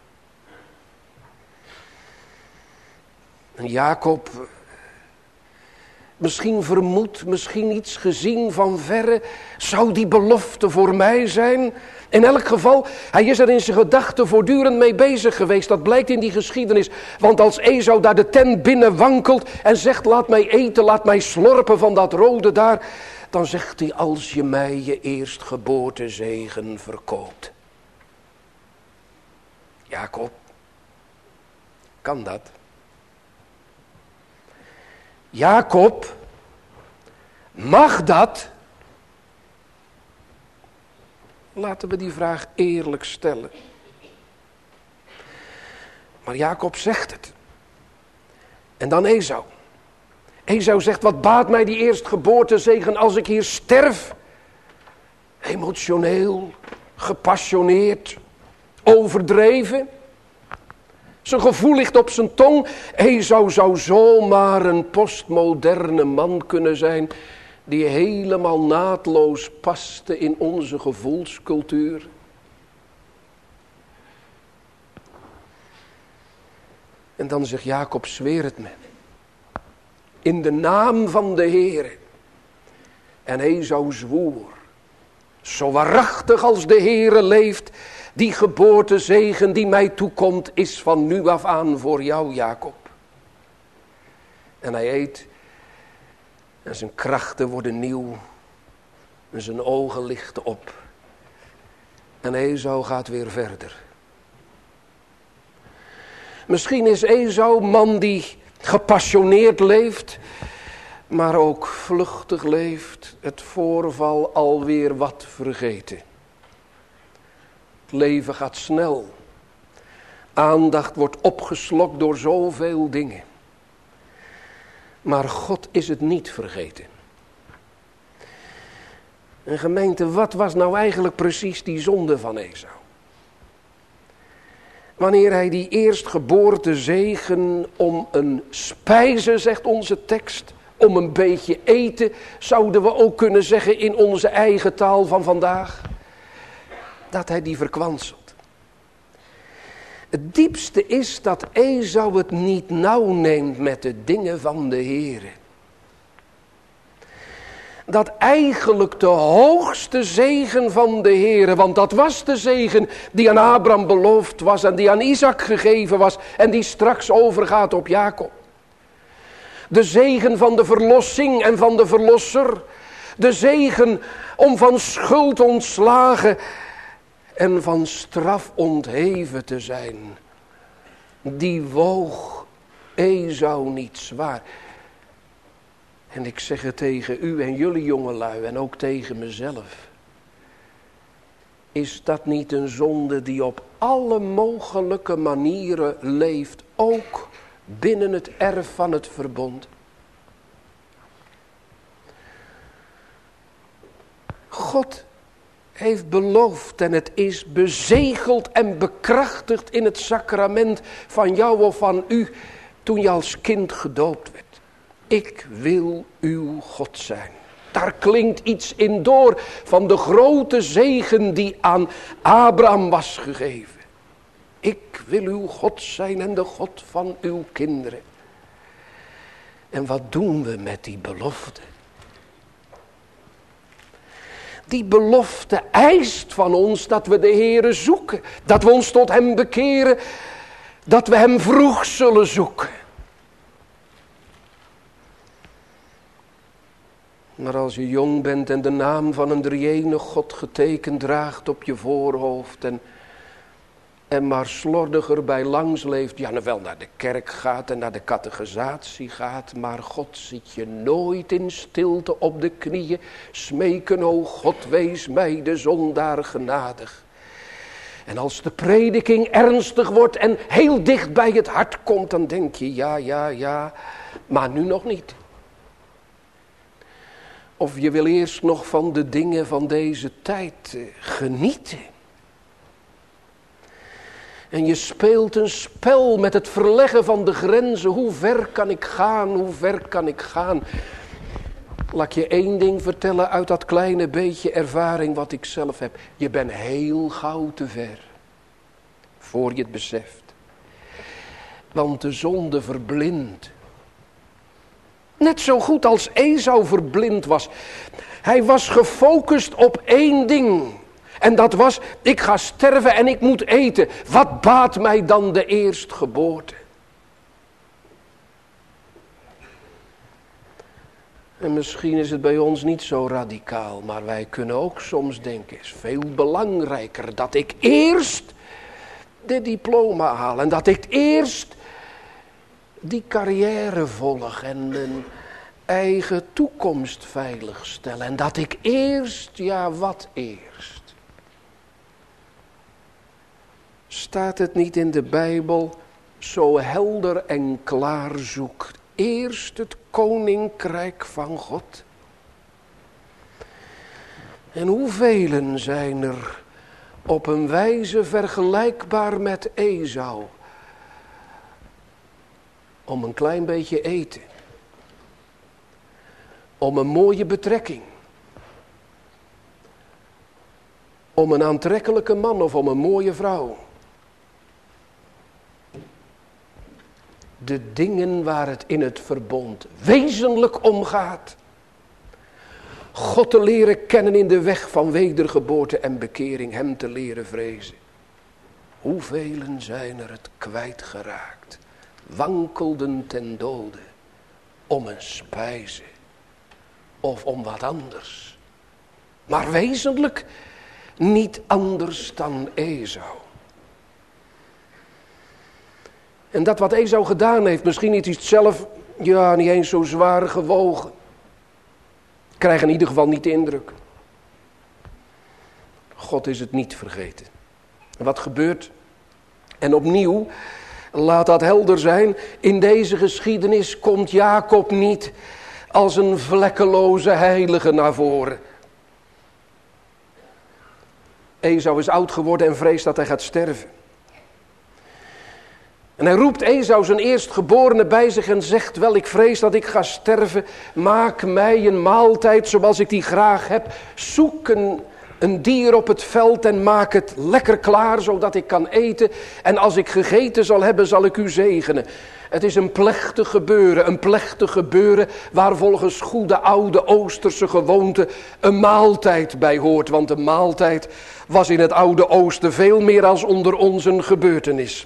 En Jacob, misschien vermoed, misschien iets gezien van verre, zou die belofte voor mij zijn? In elk geval, hij is er in zijn gedachten voortdurend mee bezig geweest. Dat blijkt in die geschiedenis. Want als Esau daar de tent binnen wankelt en zegt, laat mij eten, laat mij slorpen van dat rode daar. Dan zegt hij, als je mij je eerstgeboortezegen verkoopt. Jacob, kan dat? Jacob, mag dat? Laten we die vraag eerlijk stellen. Maar Jacob zegt het. En dan Esau. Esau zegt, wat baat mij die eerstgeboortezegen als ik hier sterf? Emotioneel, gepassioneerd, overdreven. Zijn gevoel ligt op zijn tong. Esau zou zomaar een postmoderne man kunnen zijn die helemaal naadloos paste in onze gevoelscultuur. En dan zegt Jacob, zweer het me. In de naam van de Heere. En Esau zwoer. Zo waarachtig als de Heere leeft, die geboortezegen die mij toekomt, is van nu af aan voor jou, Jacob. En hij eet. En zijn krachten worden nieuw. En zijn ogen lichten op. En Esau gaat weer verder. Misschien is Esau man die gepassioneerd leeft, maar ook vluchtig leeft, het voorval alweer wat vergeten. Het leven gaat snel. Aandacht wordt opgeslokt door zoveel dingen. Maar God is het niet vergeten. En gemeente, wat was nou eigenlijk precies die zonde van Esau? Wanneer hij die eerstgeboorte zegen om een spijze, zegt onze tekst, om een beetje eten, zouden we ook kunnen zeggen in onze eigen taal van vandaag, dat hij die verkwanselt. Het diepste is dat Esau het niet nauw neemt met de dingen van de Heere. Dat eigenlijk de hoogste zegen van de Heere, want dat was de zegen die aan Abraham beloofd was en die aan Isaac gegeven was en die straks overgaat op Jacob. De zegen van de verlossing en van de verlosser. De zegen om van schuld ontslagen en van straf ontheven te zijn. Die woog Esau niet zwaar. En ik zeg het tegen u en jullie jongelui en ook tegen mezelf. Is dat niet een zonde die op alle mogelijke manieren leeft, ook binnen het erf van het verbond? God heeft beloofd en het is bezegeld en bekrachtigd in het sacrament van jou of van u toen je als kind gedoopt werd. Ik wil uw God zijn. Daar klinkt iets in door van de grote zegen die aan Abraham was gegeven. Ik wil uw God zijn en de God van uw kinderen. En wat doen we met die belofte? Die belofte eist van ons dat we de Heere zoeken. Dat we ons tot hem bekeren. Dat we hem vroeg zullen zoeken. Maar als je jong bent en de naam van een drie-enige God getekend draagt op je voorhoofd. En, en maar slordiger bij langs leeft. Ja, nou wel naar de kerk gaat en naar de catechisatie gaat. Maar God ziet je nooit in stilte op de knieën. Smeken, o God, wees mij de zondaar genadig. En als de prediking ernstig wordt en heel dicht bij het hart komt. Dan denk je ja, ja, ja. Maar nu nog niet. Of je wil eerst nog van de dingen van deze tijd genieten. En je speelt een spel met het verleggen van de grenzen. Hoe ver kan ik gaan? Hoe ver kan ik gaan? Laat ik je één ding vertellen uit dat kleine beetje ervaring wat ik zelf heb. Je bent heel gauw te ver. Voor je het beseft. Want de zonde verblindt. Net zo goed als Esau verblind was. Hij was gefocust op één ding. En dat was, ik ga sterven en ik moet eten. Wat baat mij dan de eerstgeboorte? En misschien is het bij ons niet zo radicaal. Maar wij kunnen ook soms denken, het is veel belangrijker dat ik eerst de diploma haal. En dat ik eerst die carrière volg en mijn eigen toekomst veilig stel. En dat ik eerst, ja wat eerst? Staat het niet in de Bijbel zo helder en klaar zoek? Eerst het koninkrijk van God. En hoeveel zijn er op een wijze vergelijkbaar met Esau om een klein beetje eten. Om een mooie betrekking. Om een aantrekkelijke man of om een mooie vrouw. De dingen waar het in het verbond wezenlijk om gaat. God te leren kennen in de weg van wedergeboorte en bekering. Hem te leren vrezen. Hoevelen zijn er het kwijtgeraakt. Wankelden ten dode. Om een spijze. Of om wat anders. Maar wezenlijk niet anders dan Esau. En dat wat Esau gedaan heeft, misschien niet iets zelf, ja, niet eens zo zwaar gewogen. Ik krijg in ieder geval niet de indruk. God is het niet vergeten. En wat gebeurt? En opnieuw, laat dat helder zijn, in deze geschiedenis komt Jacob niet als een vlekkeloze heilige naar voren. Esau is oud geworden en vreest dat hij gaat sterven. En hij roept Esau zijn eerstgeborene bij zich en zegt, wel, ik vrees dat ik ga sterven. Maak mij een maaltijd zoals ik die graag heb. Zoek een, een dier op het veld en maak het lekker klaar zodat ik kan eten. En als ik gegeten zal hebben, zal ik u zegenen. Het is een plechtig gebeuren, een plechtig gebeuren waar volgens goede oude Oosterse gewoonte een maaltijd bij hoort. Want een maaltijd was in het oude Oosten veel meer als onder ons een gebeurtenis.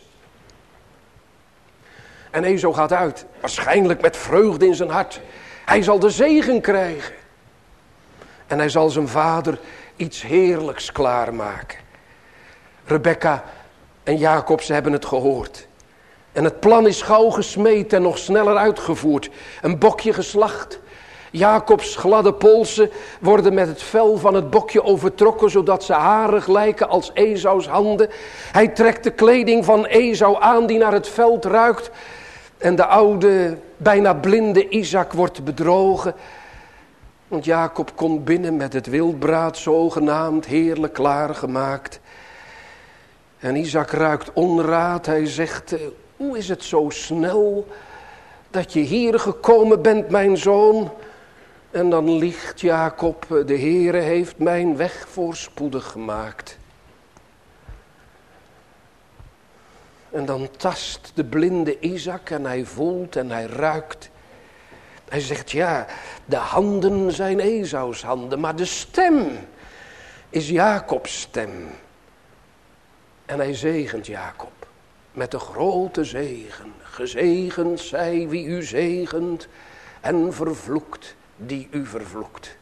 En Esau gaat uit, waarschijnlijk met vreugde in zijn hart. Hij zal de zegen krijgen. En hij zal zijn vader iets heerlijks klaarmaken. Rebekka en Jacob, ze hebben het gehoord. En het plan is gauw gesmeed en nog sneller uitgevoerd. Een bokje geslacht. Jacobs gladde polsen worden met het vel van het bokje overtrokken, zodat ze harig lijken als Esau's handen. Hij trekt de kleding van Esau aan die naar het veld ruikt. En de oude, bijna blinde Isaac wordt bedrogen. Want Jacob komt binnen met het wildbraad, zogenaamd heerlijk klaargemaakt. En Isaac ruikt onraad. Hij zegt, hoe is het zo snel dat je hier gekomen bent, mijn zoon? En dan liegt Jacob, de Heere heeft mijn weg voorspoedig gemaakt. En dan tast de blinde Isaac en hij voelt en hij ruikt. Hij zegt, ja, de handen zijn Esau's handen, maar de stem is Jacobs stem. En hij zegent Jacob met de grote zegen. Gezegend zij wie u zegent en vervloekt die u vervloekt.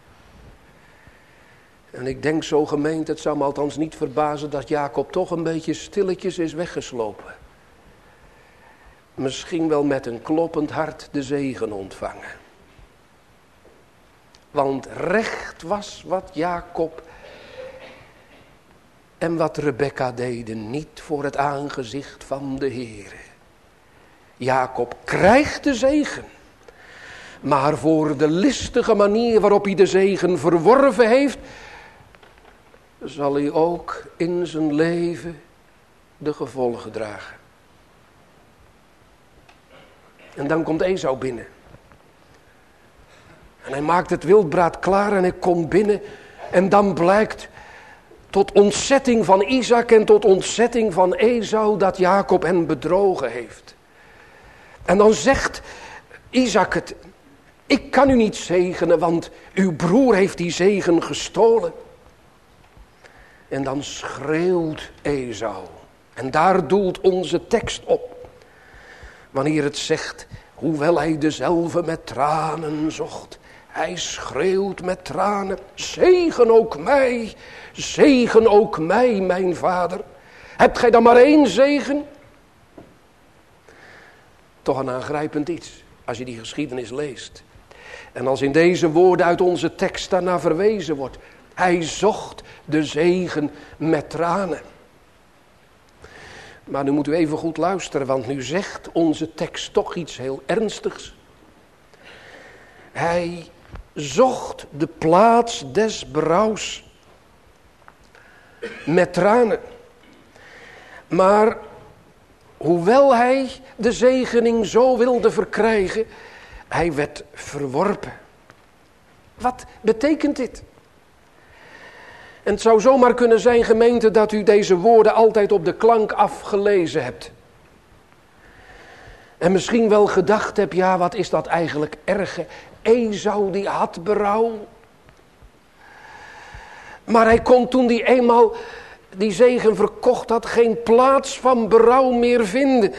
En ik denk zo, gemeente, het zou me althans niet verbazen dat Jacob toch een beetje stilletjes is weggeslopen. Misschien wel met een kloppend hart de zegen ontvangen. Want recht was wat Jacob en wat Rebekka deden niet voor het aangezicht van de Heere. Jacob krijgt de zegen. Maar voor de listige manier waarop hij de zegen verworven heeft, zal hij ook in zijn leven de gevolgen dragen. En dan komt Esau binnen. En hij maakt het wildbraad klaar en hij komt binnen. En dan blijkt tot ontzetting van Isaac en tot ontzetting van Esau dat Jacob hen bedrogen heeft. En dan zegt Isaac het, ik kan u niet zegenen, want uw broer heeft die zegen gestolen. En dan schreeuwt Esau. En daar doelt onze tekst op. Wanneer het zegt, hoewel hij dezelfde met tranen zocht. Hij schreeuwt met tranen, zegen ook mij, zegen ook mij, mijn vader. Hebt gij dan maar één zegen? Toch een aangrijpend iets, als je die geschiedenis leest. En als in deze woorden uit onze tekst daarna verwezen wordt. Hij zocht de zegen met tranen. Maar nu moet u even goed luisteren, want nu zegt onze tekst toch iets heel ernstigs. Hij zocht de plaats des berouws met tranen. Maar hoewel hij de zegening zo wilde verkrijgen, hij werd verworpen. Wat betekent dit? En het zou zomaar kunnen zijn, gemeente, dat u deze woorden altijd op de klank afgelezen hebt. En misschien wel gedacht hebt, ja, wat is dat eigenlijk erge. Esau die had berouw. Maar hij kon toen hij eenmaal die zegen verkocht had, geen plaats van berouw meer vinden.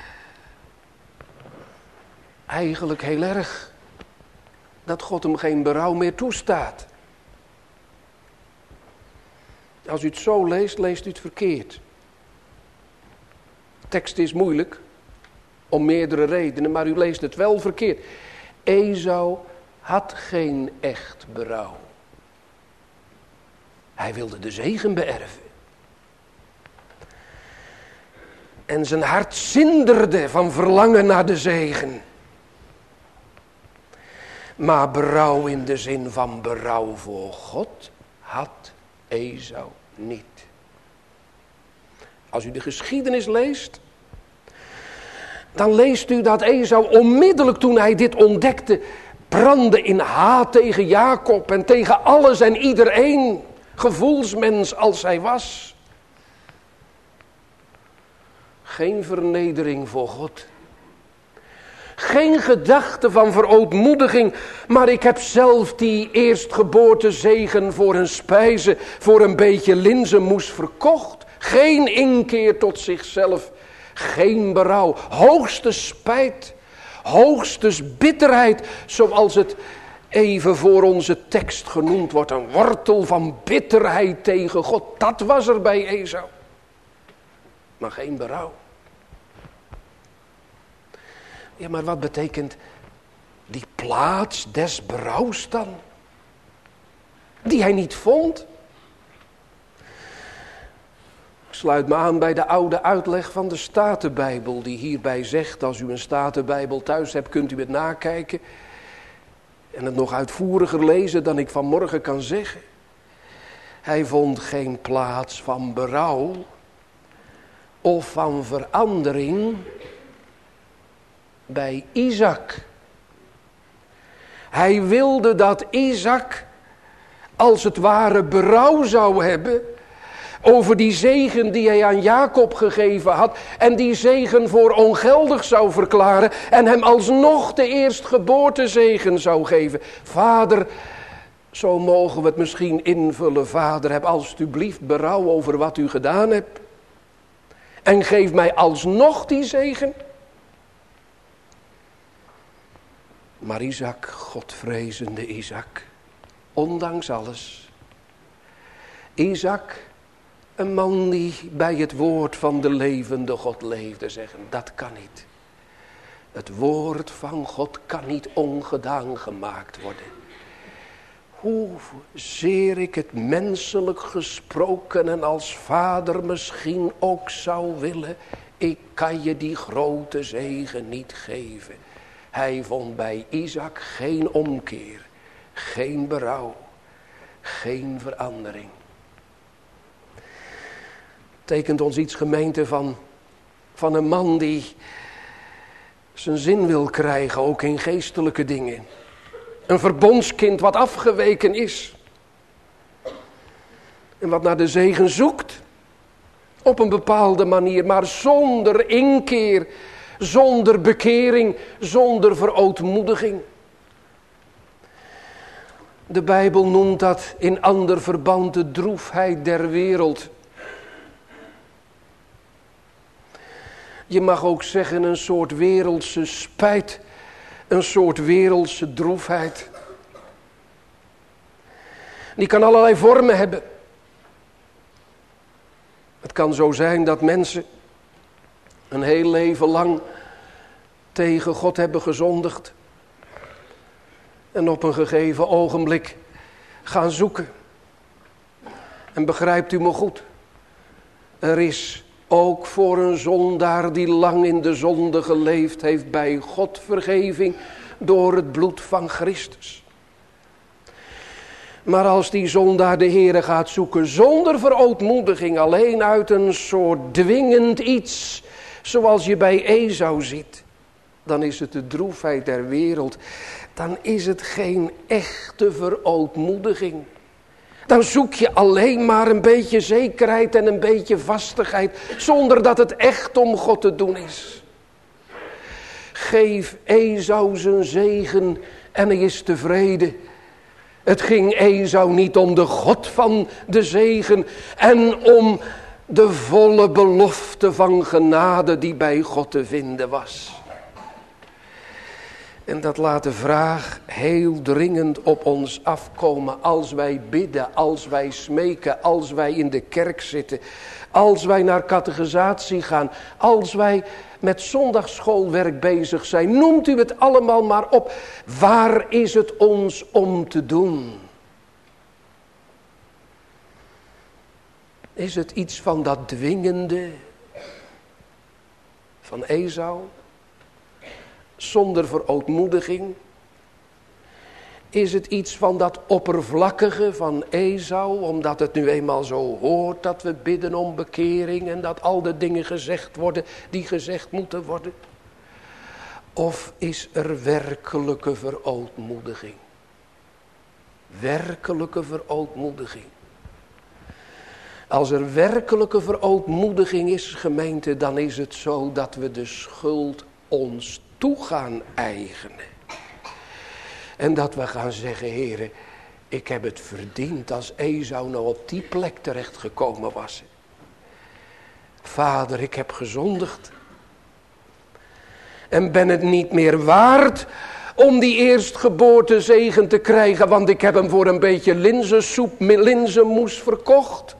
Eigenlijk heel erg dat God hem geen berouw meer toestaat. Als u het zo leest, leest u het verkeerd. De tekst is moeilijk, om meerdere redenen, maar u leest het wel verkeerd. Esau had geen echt berouw. Hij wilde de zegen beërven. En zijn hart zinderde van verlangen naar de zegen. Maar berouw in de zin van berouw voor God had Esau niet. Als u de geschiedenis leest, dan leest u dat Esau onmiddellijk toen hij dit ontdekte, brandde in haat tegen Jacob en tegen alles en iedereen, gevoelsmens als hij was. Geen vernedering voor God. Geen gedachte van verootmoediging, maar ik heb zelf die eerstgeboortezegen voor een spijze, voor een beetje linzenmoes verkocht. Geen inkeer tot zichzelf, geen berouw, hoogste spijt, hoogste bitterheid, zoals het even voor onze tekst genoemd wordt. Een wortel van bitterheid tegen God, dat was er bij Esau. Maar geen berouw. Ja, maar wat betekent die plaats des berouws dan? Die hij niet vond. Ik sluit me aan bij de oude uitleg van de Statenbijbel, die hierbij zegt, als u een Statenbijbel thuis hebt, kunt u het nakijken en het nog uitvoeriger lezen dan ik vanmorgen kan zeggen. Hij vond geen plaats van berouw of van verandering bij Isaac. Hij wilde dat Isaac als het ware berouw zou hebben over die zegen die hij aan Jacob gegeven had en die zegen voor ongeldig zou verklaren en hem alsnog de eerstgeboortezegen zou geven. Vader, zo mogen we het misschien invullen, Vader, heb alstublieft berouw over wat u gedaan hebt en geef mij alsnog die zegen. Maar Isaac, Godvrezende Isaac, ondanks alles. Isaac, een man die bij het woord van de levende God leefde, zeggen, dat kan niet. Het woord van God kan niet ongedaan gemaakt worden. Hoezeer ik het menselijk gesproken en als vader misschien ook zou willen, ik kan je die grote zegen niet geven. Hij vond bij Isaac geen omkeer, geen berouw, geen verandering. Tekent ons iets, gemeente, van, van een man die zijn zin wil krijgen, ook in geestelijke dingen. Een verbondskind wat afgeweken is. En wat naar de zegen zoekt. Op een bepaalde manier, maar zonder inkeer, zonder bekering, zonder verootmoediging. De Bijbel noemt dat in ander verband de droefheid der wereld. Je mag ook zeggen een soort wereldse spijt, een soort wereldse droefheid. Die kan allerlei vormen hebben. Het kan zo zijn dat mensen een heel leven lang tegen God hebben gezondigd. En op een gegeven ogenblik gaan zoeken. En begrijpt u me goed. Er is ook voor een zondaar die lang in de zonde geleefd heeft bij God vergeving door het bloed van Christus. Maar als die zondaar de Heere gaat zoeken zonder verootmoediging, alleen uit een soort dwingend iets zoals je bij Esau ziet, dan is het de droefheid der wereld. Dan is het geen echte verootmoediging. Dan zoek je alleen maar een beetje zekerheid en een beetje vastigheid, zonder dat het echt om God te doen is. Geef Esau zijn zegen en hij is tevreden. Het ging Esau niet om de God van de zegen en om de volle belofte van genade die bij God te vinden was. En dat laat de vraag heel dringend op ons afkomen als wij bidden, als wij smeken, als wij in de kerk zitten, als wij naar catechisatie gaan, als wij met zondagsschoolwerk bezig zijn. Noemt u het allemaal maar op. Waar is het ons om te doen? Is het iets van dat dwingende van Esau? Zonder verootmoediging? Is het iets van dat oppervlakkige van Esau, omdat het nu eenmaal zo hoort dat we bidden om bekering en dat al de dingen gezegd worden die gezegd moeten worden? Of is er werkelijke verootmoediging? Werkelijke verootmoediging. Als er werkelijke verootmoediging is, gemeente, dan is het zo dat we de schuld ons toe gaan eigenen. En dat we gaan zeggen, Heere, ik heb het verdiend als Esau nou op die plek terecht gekomen was. Vader, ik heb gezondigd. En ben het niet meer waard om die eerstgeboorte zegen te krijgen, want ik heb hem voor een beetje linzensoep, linzenmoes verkocht.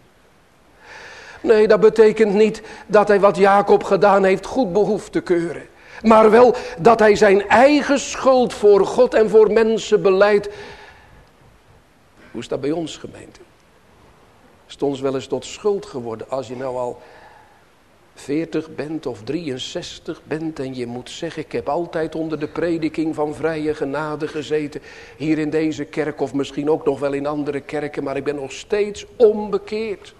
Nee, dat betekent niet dat hij wat Jacob gedaan heeft goed behoeft te keuren. Maar wel dat hij zijn eigen schuld voor God en voor mensen belijdt. Hoe is dat bij ons, gemeente? Is het ons wel eens tot schuld geworden als je nou al veertig bent of drieënzestig bent en je moet zeggen, ik heb altijd onder de prediking van vrije genade gezeten, hier in deze kerk of misschien ook nog wel in andere kerken, maar ik ben nog steeds onbekeerd.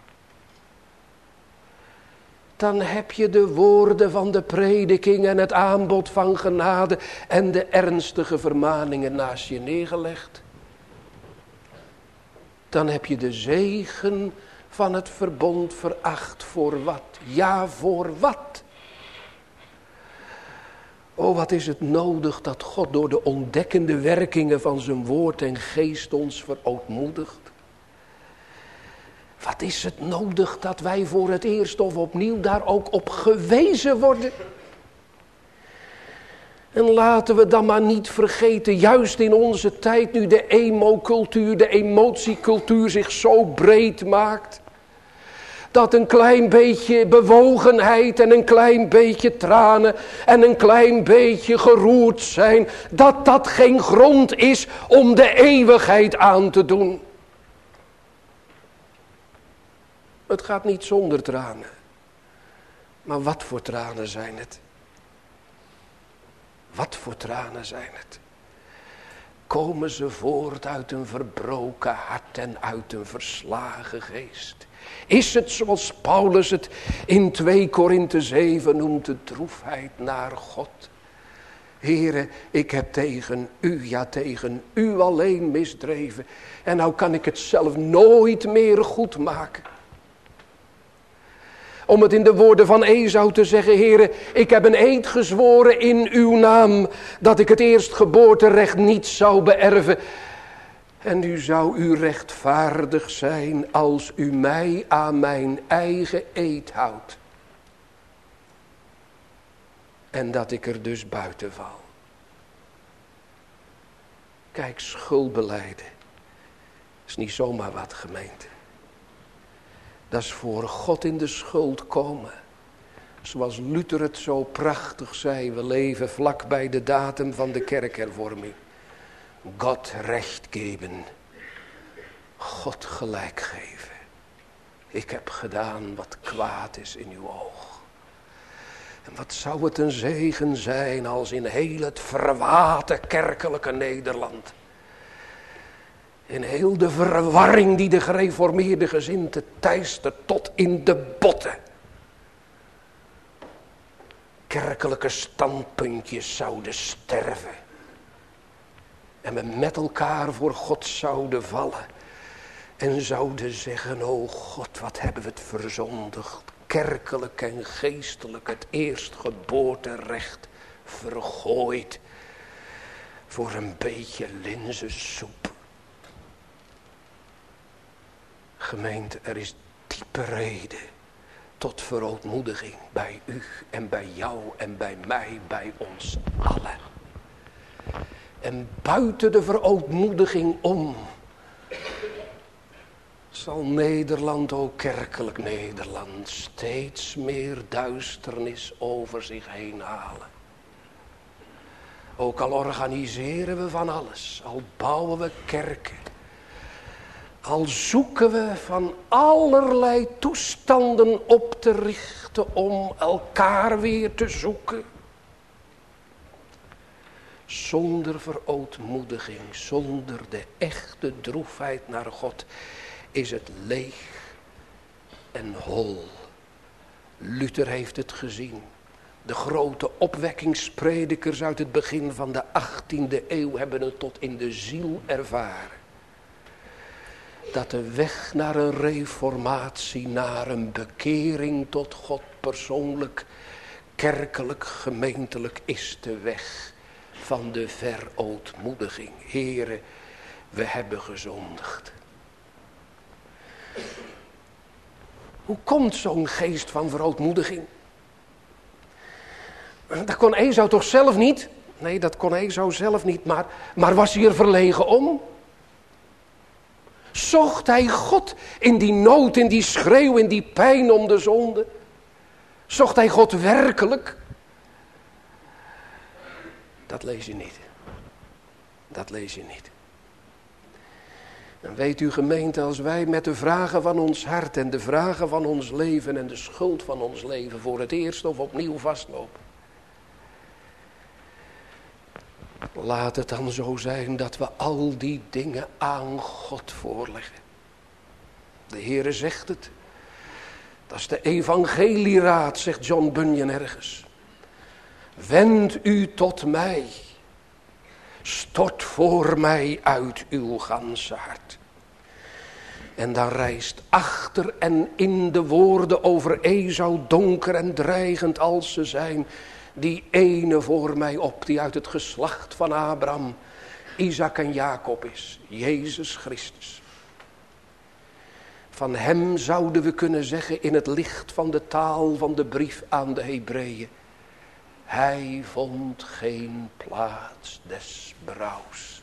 Dan heb je de woorden van de prediking en het aanbod van genade en de ernstige vermaningen naast je neergelegd. Dan heb je de zegen van het verbond veracht. Voor wat? Ja, voor wat? Oh, wat is het nodig dat God door de ontdekkende werkingen van zijn woord en geest ons verootmoedigt? Wat is het nodig dat wij voor het eerst of opnieuw daar ook op gewezen worden? En laten we dan maar niet vergeten, juist in onze tijd nu de emo-cultuur, de emotiecultuur zich zo breed maakt, dat een klein beetje bewogenheid en een klein beetje tranen en een klein beetje geroerd zijn, dat dat geen grond is om de eeuwigheid aan te doen. Het gaat niet zonder tranen. Maar wat voor tranen zijn het? Wat voor tranen zijn het? Komen ze voort uit een verbroken hart en uit een verslagen geest? Is het zoals Paulus het in twee Korinthe zeven noemt, de droefheid naar God? Heere, ik heb tegen u, ja tegen u alleen misdreven. En nou kan ik het zelf nooit meer goed maken. Om het in de woorden van Esau te zeggen, Heere, ik heb een eed gezworen in uw naam, dat ik het eerstgeboorterecht niet zou beërven. En nu zou u rechtvaardig zijn als u mij aan mijn eigen eed houdt. En dat ik er dus buiten val. Kijk, schuldbelijden is niet zomaar wat, gemeente. Dat is voor God in de schuld komen. Zoals Luther het zo prachtig zei. We leven vlak bij de datum van de kerkhervorming. God recht geven. God gelijk geven. Ik heb gedaan wat kwaad is in uw oog. En wat zou het een zegen zijn als in heel het verwaten kerkelijke Nederland, in heel de verwarring die de gereformeerde gezin te teistert tot in de botten, kerkelijke standpuntjes zouden sterven. En we met elkaar voor God zouden vallen. En zouden zeggen, o God, wat hebben we het verzondigd. Kerkelijk en geestelijk het eerstgeboorterecht vergooid. Voor een beetje linzensoep. Gemeente, er is diepe reden tot verootmoediging bij u en bij jou en bij mij, bij ons allen. En buiten de verootmoediging om zal Nederland, ook kerkelijk Nederland, steeds meer duisternis over zich heen halen. Ook al organiseren we van alles, al bouwen we kerken, al zoeken we van allerlei toestanden op te richten om elkaar weer te zoeken. Zonder verootmoediging, zonder de echte droefheid naar God, is het leeg en hol. Luther heeft het gezien. De grote opwekkingspredikers uit het begin van de achttiende eeuw hebben het tot in de ziel ervaren. Dat de weg naar een reformatie, naar een bekering tot God persoonlijk, kerkelijk, gemeentelijk is de weg van de verootmoediging. Here, we hebben gezondigd. Hoe komt zo'n geest van verootmoediging? Dat kon Esau toch zelf niet? Nee, dat kon Esau zelf niet, maar, maar was hij er verlegen om? Zocht hij God in die nood, in die schreeuw, in die pijn om de zonde? Zocht hij God werkelijk? Dat lees je niet. Dat lees je niet. En weet u gemeente, als wij met de vragen van ons hart en de vragen van ons leven en de schuld van ons leven voor het eerst of opnieuw vastlopen. Laat het dan zo zijn dat we al die dingen aan God voorleggen. De Heere zegt het. Dat is de evangelieraad, zegt John Bunyan ergens. Wend u tot mij. Stort voor mij uit uw ganse hart. En dan rijst achter en in de woorden over Esau, donker en dreigend als ze zijn, die ene voor mij op, die uit het geslacht van Abraham, Isaac en Jacob is. Jezus Christus. Van hem zouden we kunnen zeggen in het licht van de taal van de brief aan de Hebreeën. Hij vond geen plaats des berouws.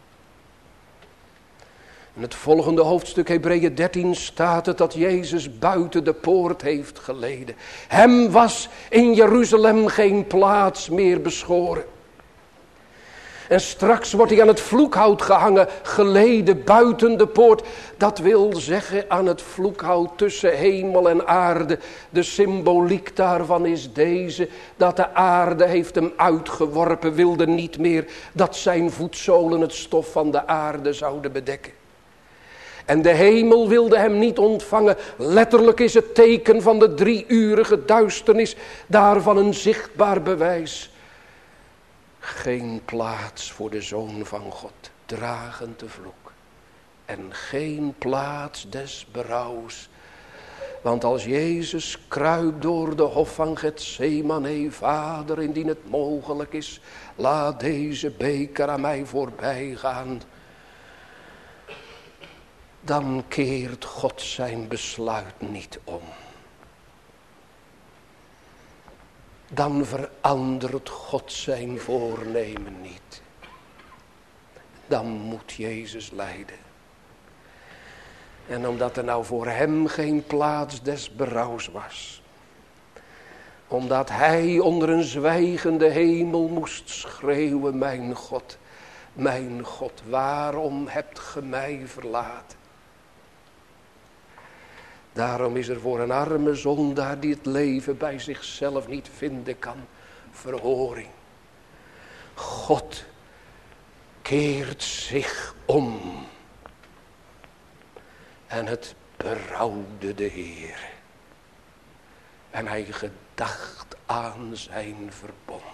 In het volgende hoofdstuk Hebreeën dertien staat het dat Jezus buiten de poort heeft geleden. Hem was in Jeruzalem geen plaats meer beschoren. En straks wordt hij aan het vloekhout gehangen, geleden buiten de poort. Dat wil zeggen aan het vloekhout tussen hemel en aarde. De symboliek daarvan is deze, dat de aarde heeft hem uitgeworpen, wilde niet meer dat zijn voetzolen het stof van de aarde zouden bedekken. En de hemel wilde hem niet ontvangen. Letterlijk is het teken van de drieurige duisternis daarvan een zichtbaar bewijs. Geen plaats voor de Zoon van God, dragend de vloek. En geen plaats des berouws. Want als Jezus kruipt door de hof van Getsemane, Vader, indien het mogelijk is, laat deze beker aan mij voorbij gaan. Dan keert God zijn besluit niet om. Dan verandert God zijn voornemen niet. Dan moet Jezus lijden. En omdat er nou voor hem geen plaats des berouws was. Omdat hij onder een zwijgende hemel moest schreeuwen, mijn God, mijn God, waarom hebt ge mij verlaten? Daarom is er voor een arme zondaar die het leven bij zichzelf niet vinden kan, verhoring. God keert zich om. En het berouwde de Heer. En hij gedacht aan zijn verbond.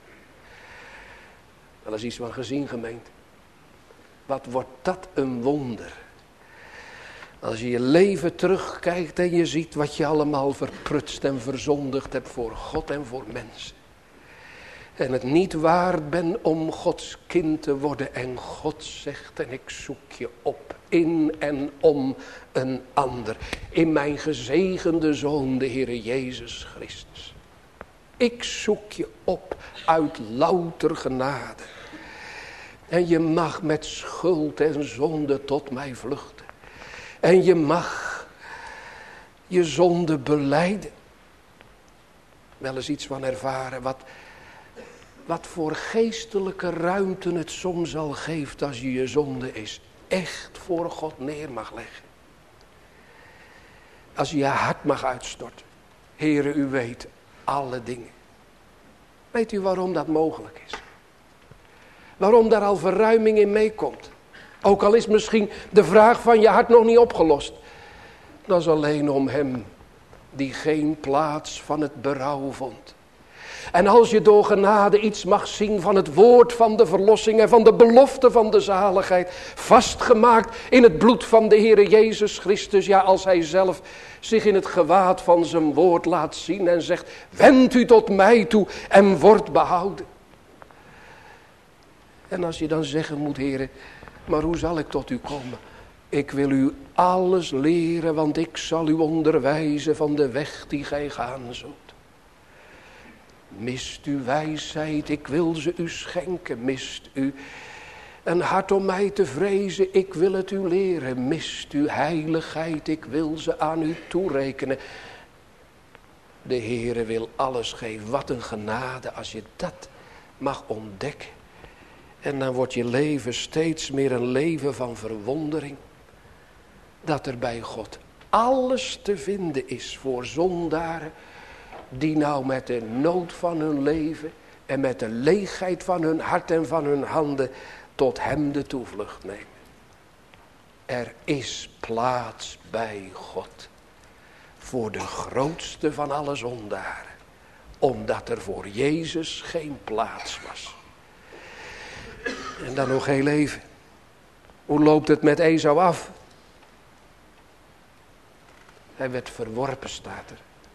Wel eens iets van gezien, gemeente. Wat wordt dat een wonder. Als je je leven terugkijkt en je ziet wat je allemaal verprutst en verzondigd hebt voor God en voor mensen. En het niet waard bent om Gods kind te worden. En God zegt, en ik zoek je op in en om een ander. In mijn gezegende Zoon, de Heere Jezus Christus. Ik zoek je op uit louter genade. En je mag met schuld en zonde tot mij vluchten. En je mag je zonde belijden. Wel eens iets van ervaren wat... Wat voor geestelijke ruimte het soms al geeft als je je zonde is echt voor God neer mag leggen. Als je je hart mag uitstorten. Heere, u weet alle dingen. Weet u waarom dat mogelijk is? Waarom daar al verruiming in meekomt? Ook al is misschien de vraag van je hart nog niet opgelost. Dat is alleen om hem die geen plaats van het berouw vond. En als je door genade iets mag zien van het woord van de verlossing en van de belofte van de zaligheid, vastgemaakt in het bloed van de Heere Jezus Christus, ja, als hij zelf zich in het gewaad van zijn woord laat zien en zegt, wend u tot mij toe en word behouden. En als je dan zeggen moet, Heere, maar hoe zal ik tot u komen? Ik wil u alles leren, want ik zal u onderwijzen van de weg die gij gaan zult. Mist u wijsheid, ik wil ze u schenken. Mist u een hart om mij te vrezen, ik wil het u leren. Mist u heiligheid, ik wil ze aan u toerekenen. De Heere wil alles geven. Wat een genade als je dat mag ontdekken. En dan wordt je leven steeds meer een leven van verwondering. Dat er bij God alles te vinden is voor zondaren. Die nou met de nood van hun leven en met de leegheid van hun hart en van hun handen tot hem de toevlucht nemen. Er is plaats bij God voor de grootste van alle zondaren. Omdat er voor Jezus geen plaats was. En dan nog heel even. Hoe loopt het met Esau af? Hij werd verworpen, staat er.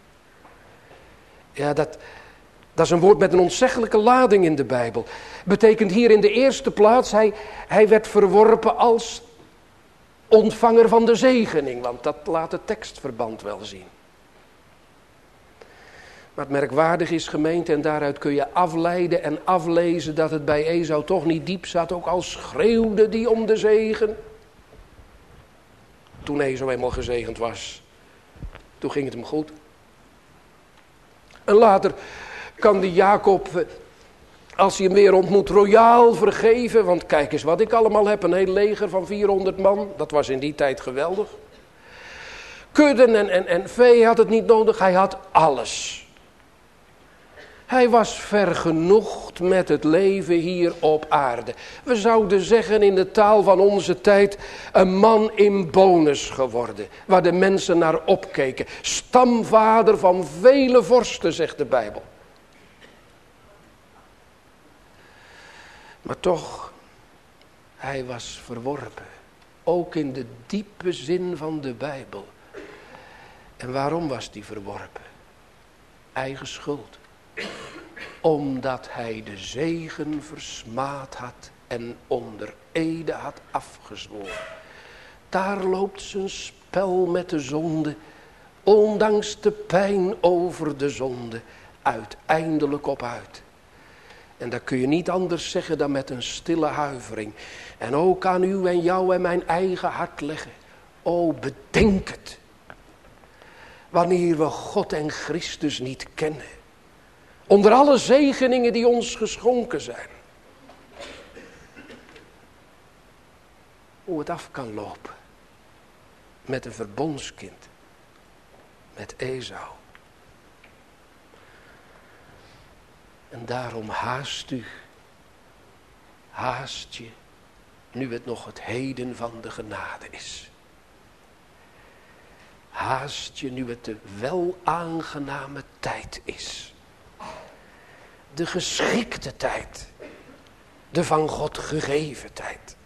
Ja, dat, dat is een woord met een ontzaglijke lading in de Bijbel. Betekent hier in de eerste plaats, hij, hij werd verworpen als ontvanger van de zegening. Want dat laat het tekstverband wel zien. Maar het merkwaardig is, gemeente, en daaruit kun je afleiden en aflezen dat het bij Esau toch niet diep zat. Ook al schreeuwde die om de zegen. Toen Esau eenmaal gezegend was, toen ging het hem goed. En later kan die Jacob, als hij hem weer ontmoet, royaal vergeven. Want kijk eens wat ik allemaal heb. Een heel leger van vierhonderd man. Dat was in die tijd geweldig. Kudden en, en, en vee had het niet nodig. Hij had alles. Hij was vergenoegd met het leven hier op aarde. We zouden zeggen in de taal van onze tijd, een man in bonus geworden. Waar de mensen naar opkeken. Stamvader van vele vorsten, zegt de Bijbel. Maar toch, hij was verworpen. Ook in de diepe zin van de Bijbel. En waarom was hij verworpen? Eigen schuld. Omdat hij de zegen versmaad had en onder ede had afgezworen. Daar loopt zijn spel met de zonde, ondanks de pijn over de zonde, uiteindelijk op uit. En dat kun je niet anders zeggen dan met een stille huivering. En ook aan u en jou en mijn eigen hart leggen. O, bedenk het. Wanneer we God en Christus niet kennen. Onder alle zegeningen die ons geschonken zijn. Hoe het af kan lopen. Met een verbondskind. Met Esau. En daarom haast u. Haast je. Nu het nog het heden van de genade is. Haast je nu het de wel aangename tijd is. de geschikte tijd. De van God gegeven tijd.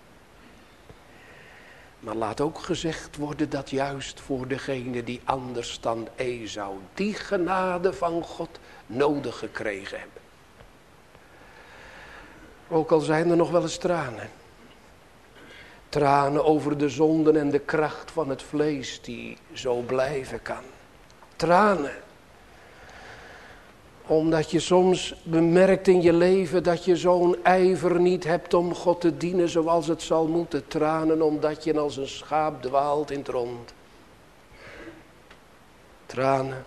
Maar laat ook gezegd worden dat juist voor degene die anders dan Esau die genade van God nodig gekregen hebben. Ook al zijn er nog wel eens tranen. Tranen over de zonden en de kracht van het vlees die zo blijven kan. Tranen. Omdat je soms bemerkt in je leven dat je zo'n ijver niet hebt om God te dienen zoals het zal moeten. Tranen omdat je als een schaap dwaalt in het rond. Tranen.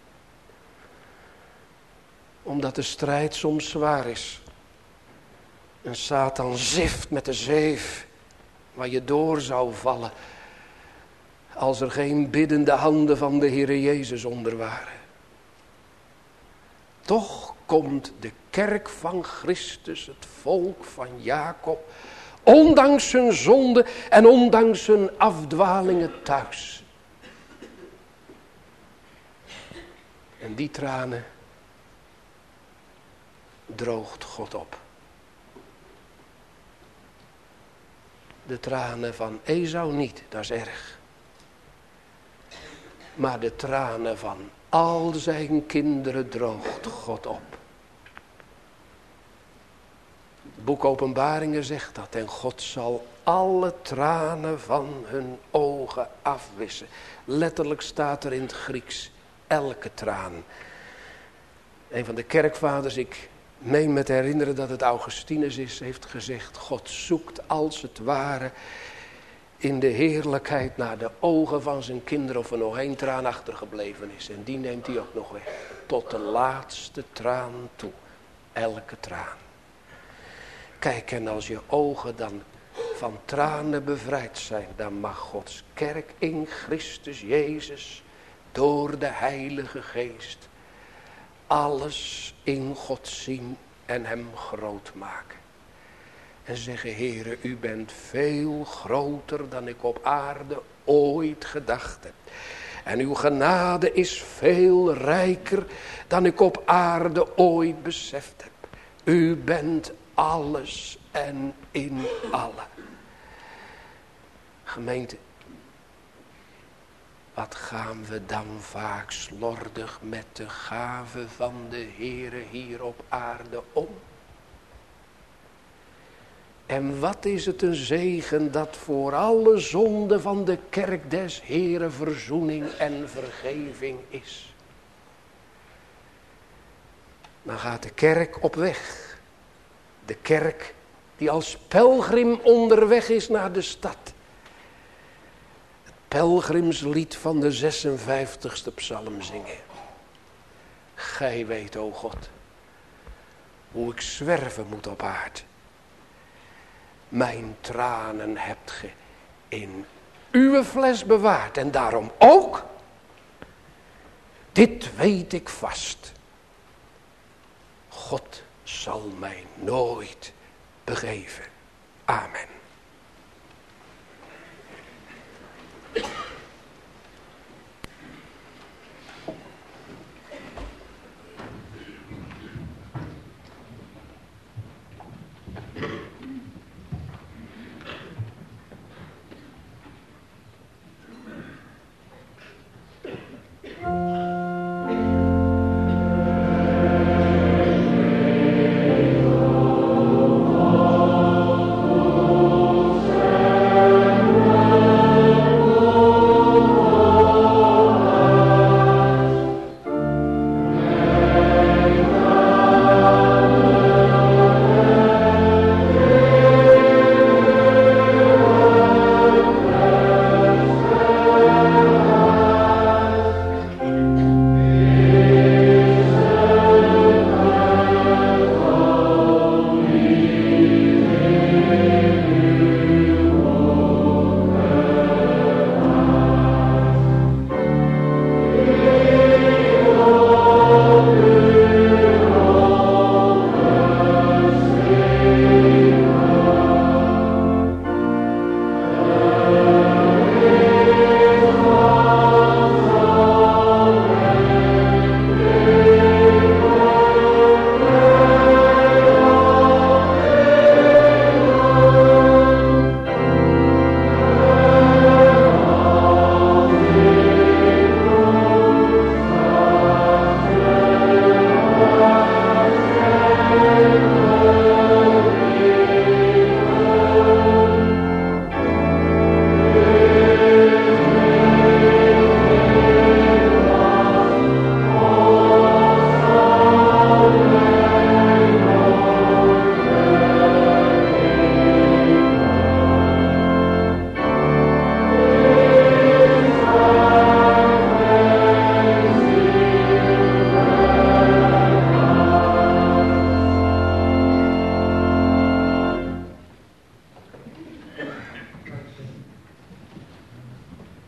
Omdat de strijd soms zwaar is. En Satan zift met de zeef waar je door zou vallen. Als er geen biddende handen van de Heere Jezus onder waren. Toch komt de kerk van Christus, het volk van Jacob, ondanks hun zonde en ondanks hun afdwalingen thuis. En die tranen droogt God op. De tranen van Esau niet, dat is erg. Maar de tranen van al zijn kinderen droogt God op. Het boek Openbaringen zegt dat. En God zal alle tranen van hun ogen afwissen. Letterlijk staat er in het Grieks. Elke traan. Een van de kerkvaders, ik meen me te herinneren dat het Augustinus is, heeft gezegd. God zoekt als het ware in de heerlijkheid naar de ogen van zijn kinderen of er nog één traan achtergebleven is. En die neemt hij ook nog weg. Tot de laatste traan toe. Elke traan. Kijk, en als je ogen dan van tranen bevrijd zijn, dan mag Gods kerk in Christus Jezus door de Heilige Geest alles in God zien en hem groot maken. En zeggen, Heere, u bent veel groter dan ik op aarde ooit gedacht heb. En uw genade is veel rijker dan ik op aarde ooit beseft heb. U bent alles en in allen. Gemeente, wat gaan we dan vaak slordig met de gave van de Heere hier op aarde om? En wat is het een zegen dat voor alle zonden van de kerk des Heeren verzoening en vergeving is. Dan gaat de kerk op weg. De kerk die als pelgrim onderweg is naar de stad. Het pelgrimslied van de zesenvijftigste psalm zingen. Gij weet, o God, hoe ik zwerven moet op aarde. Mijn tranen hebt ge in uw fles bewaard. En daarom ook, dit weet ik vast. God zal mij nooit begeven. Amen. Oh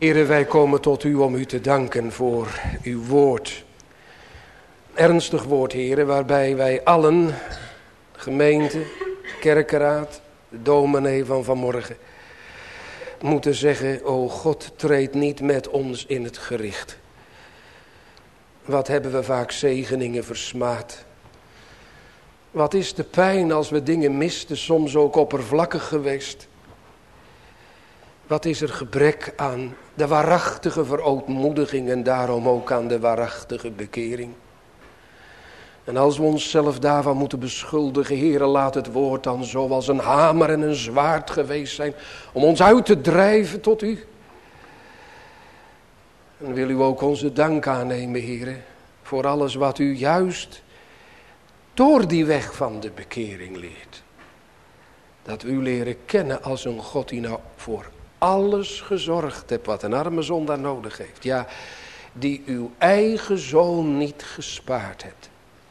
Heere, wij komen tot u om u te danken voor uw woord. Ernstig woord, Heere, waarbij wij allen, gemeente, kerkeraad, de dominee van vanmorgen, moeten zeggen, o God, treed niet met ons in het gericht. Wat hebben we vaak zegeningen versmaad. Wat is de pijn als we dingen misten, soms ook oppervlakkig geweest. Wat is er gebrek aan de waarachtige verootmoediging en daarom ook aan de waarachtige bekering. En als we onszelf daarvan moeten beschuldigen, Heere, laat het woord dan zoals een hamer en een zwaard geweest zijn om ons uit te drijven tot u. En wil u ook onze dank aannemen, Heere, voor alles wat u juist door die weg van de bekering leert. Dat u leren kennen als een God die nou voor alles gezorgd hebt wat een arme zondaar nodig heeft. Ja, die uw eigen zoon niet gespaard hebt.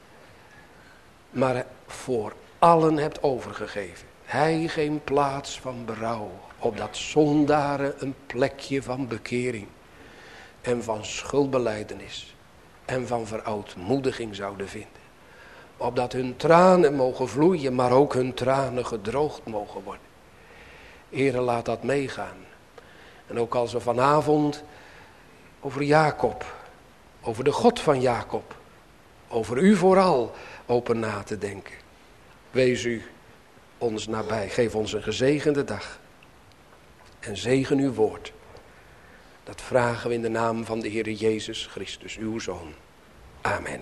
Maar voor allen hebt overgegeven. Hij geen plaats van berouw. Opdat zondaren een plekje van bekering. En van schuldbelijdenis. En van verootmoediging zouden vinden. Opdat hun tranen mogen vloeien. Maar ook hun tranen gedroogd mogen worden. Heere, laat dat meegaan. En ook als we vanavond over Jacob. Over de God van Jacob. Over u vooral open na te denken. Wees u ons nabij. Geef ons een gezegende dag. En zegen uw woord. Dat vragen we in de naam van de Heer Jezus Christus, uw Zoon. Amen.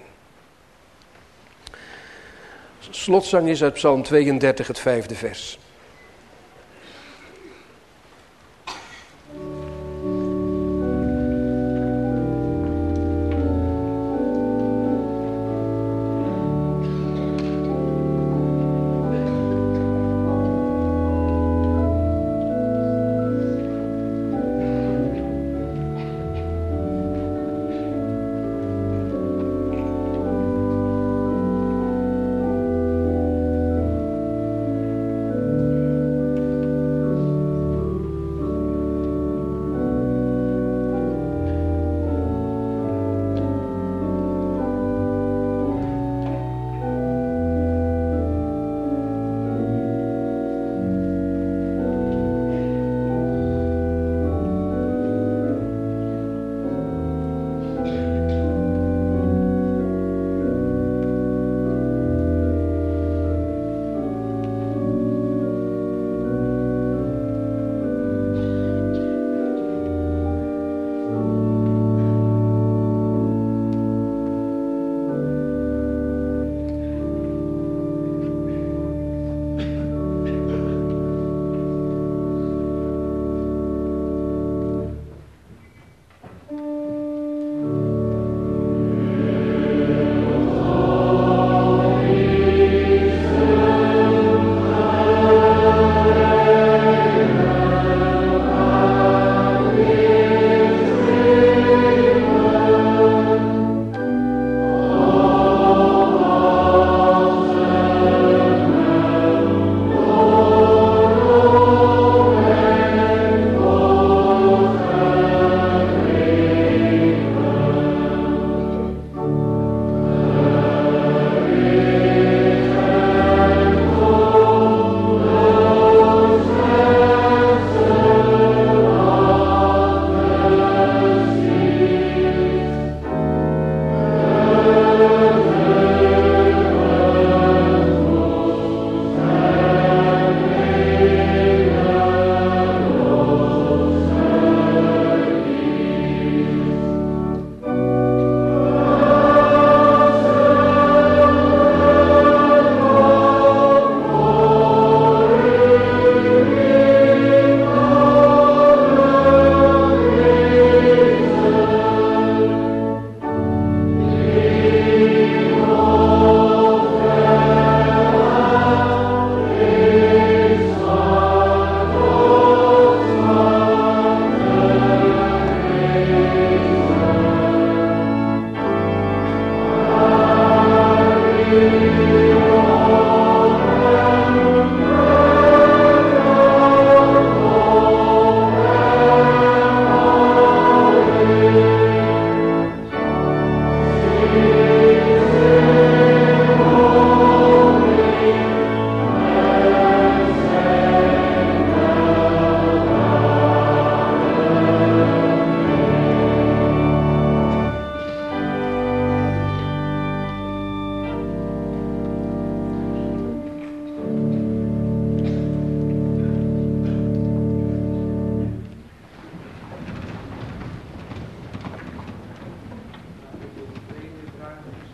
Slotzang is uit Psalm tweeëndertig, het vijfde vers.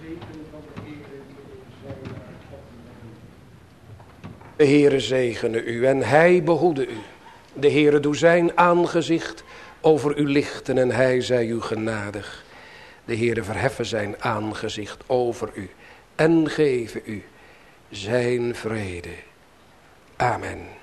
De Heere zegene u en hij behoede u. De Heere doe zijn aangezicht over u lichten en hij zij u genadig. De Heere verheffen zijn aangezicht over u en geven u zijn vrede. Amen.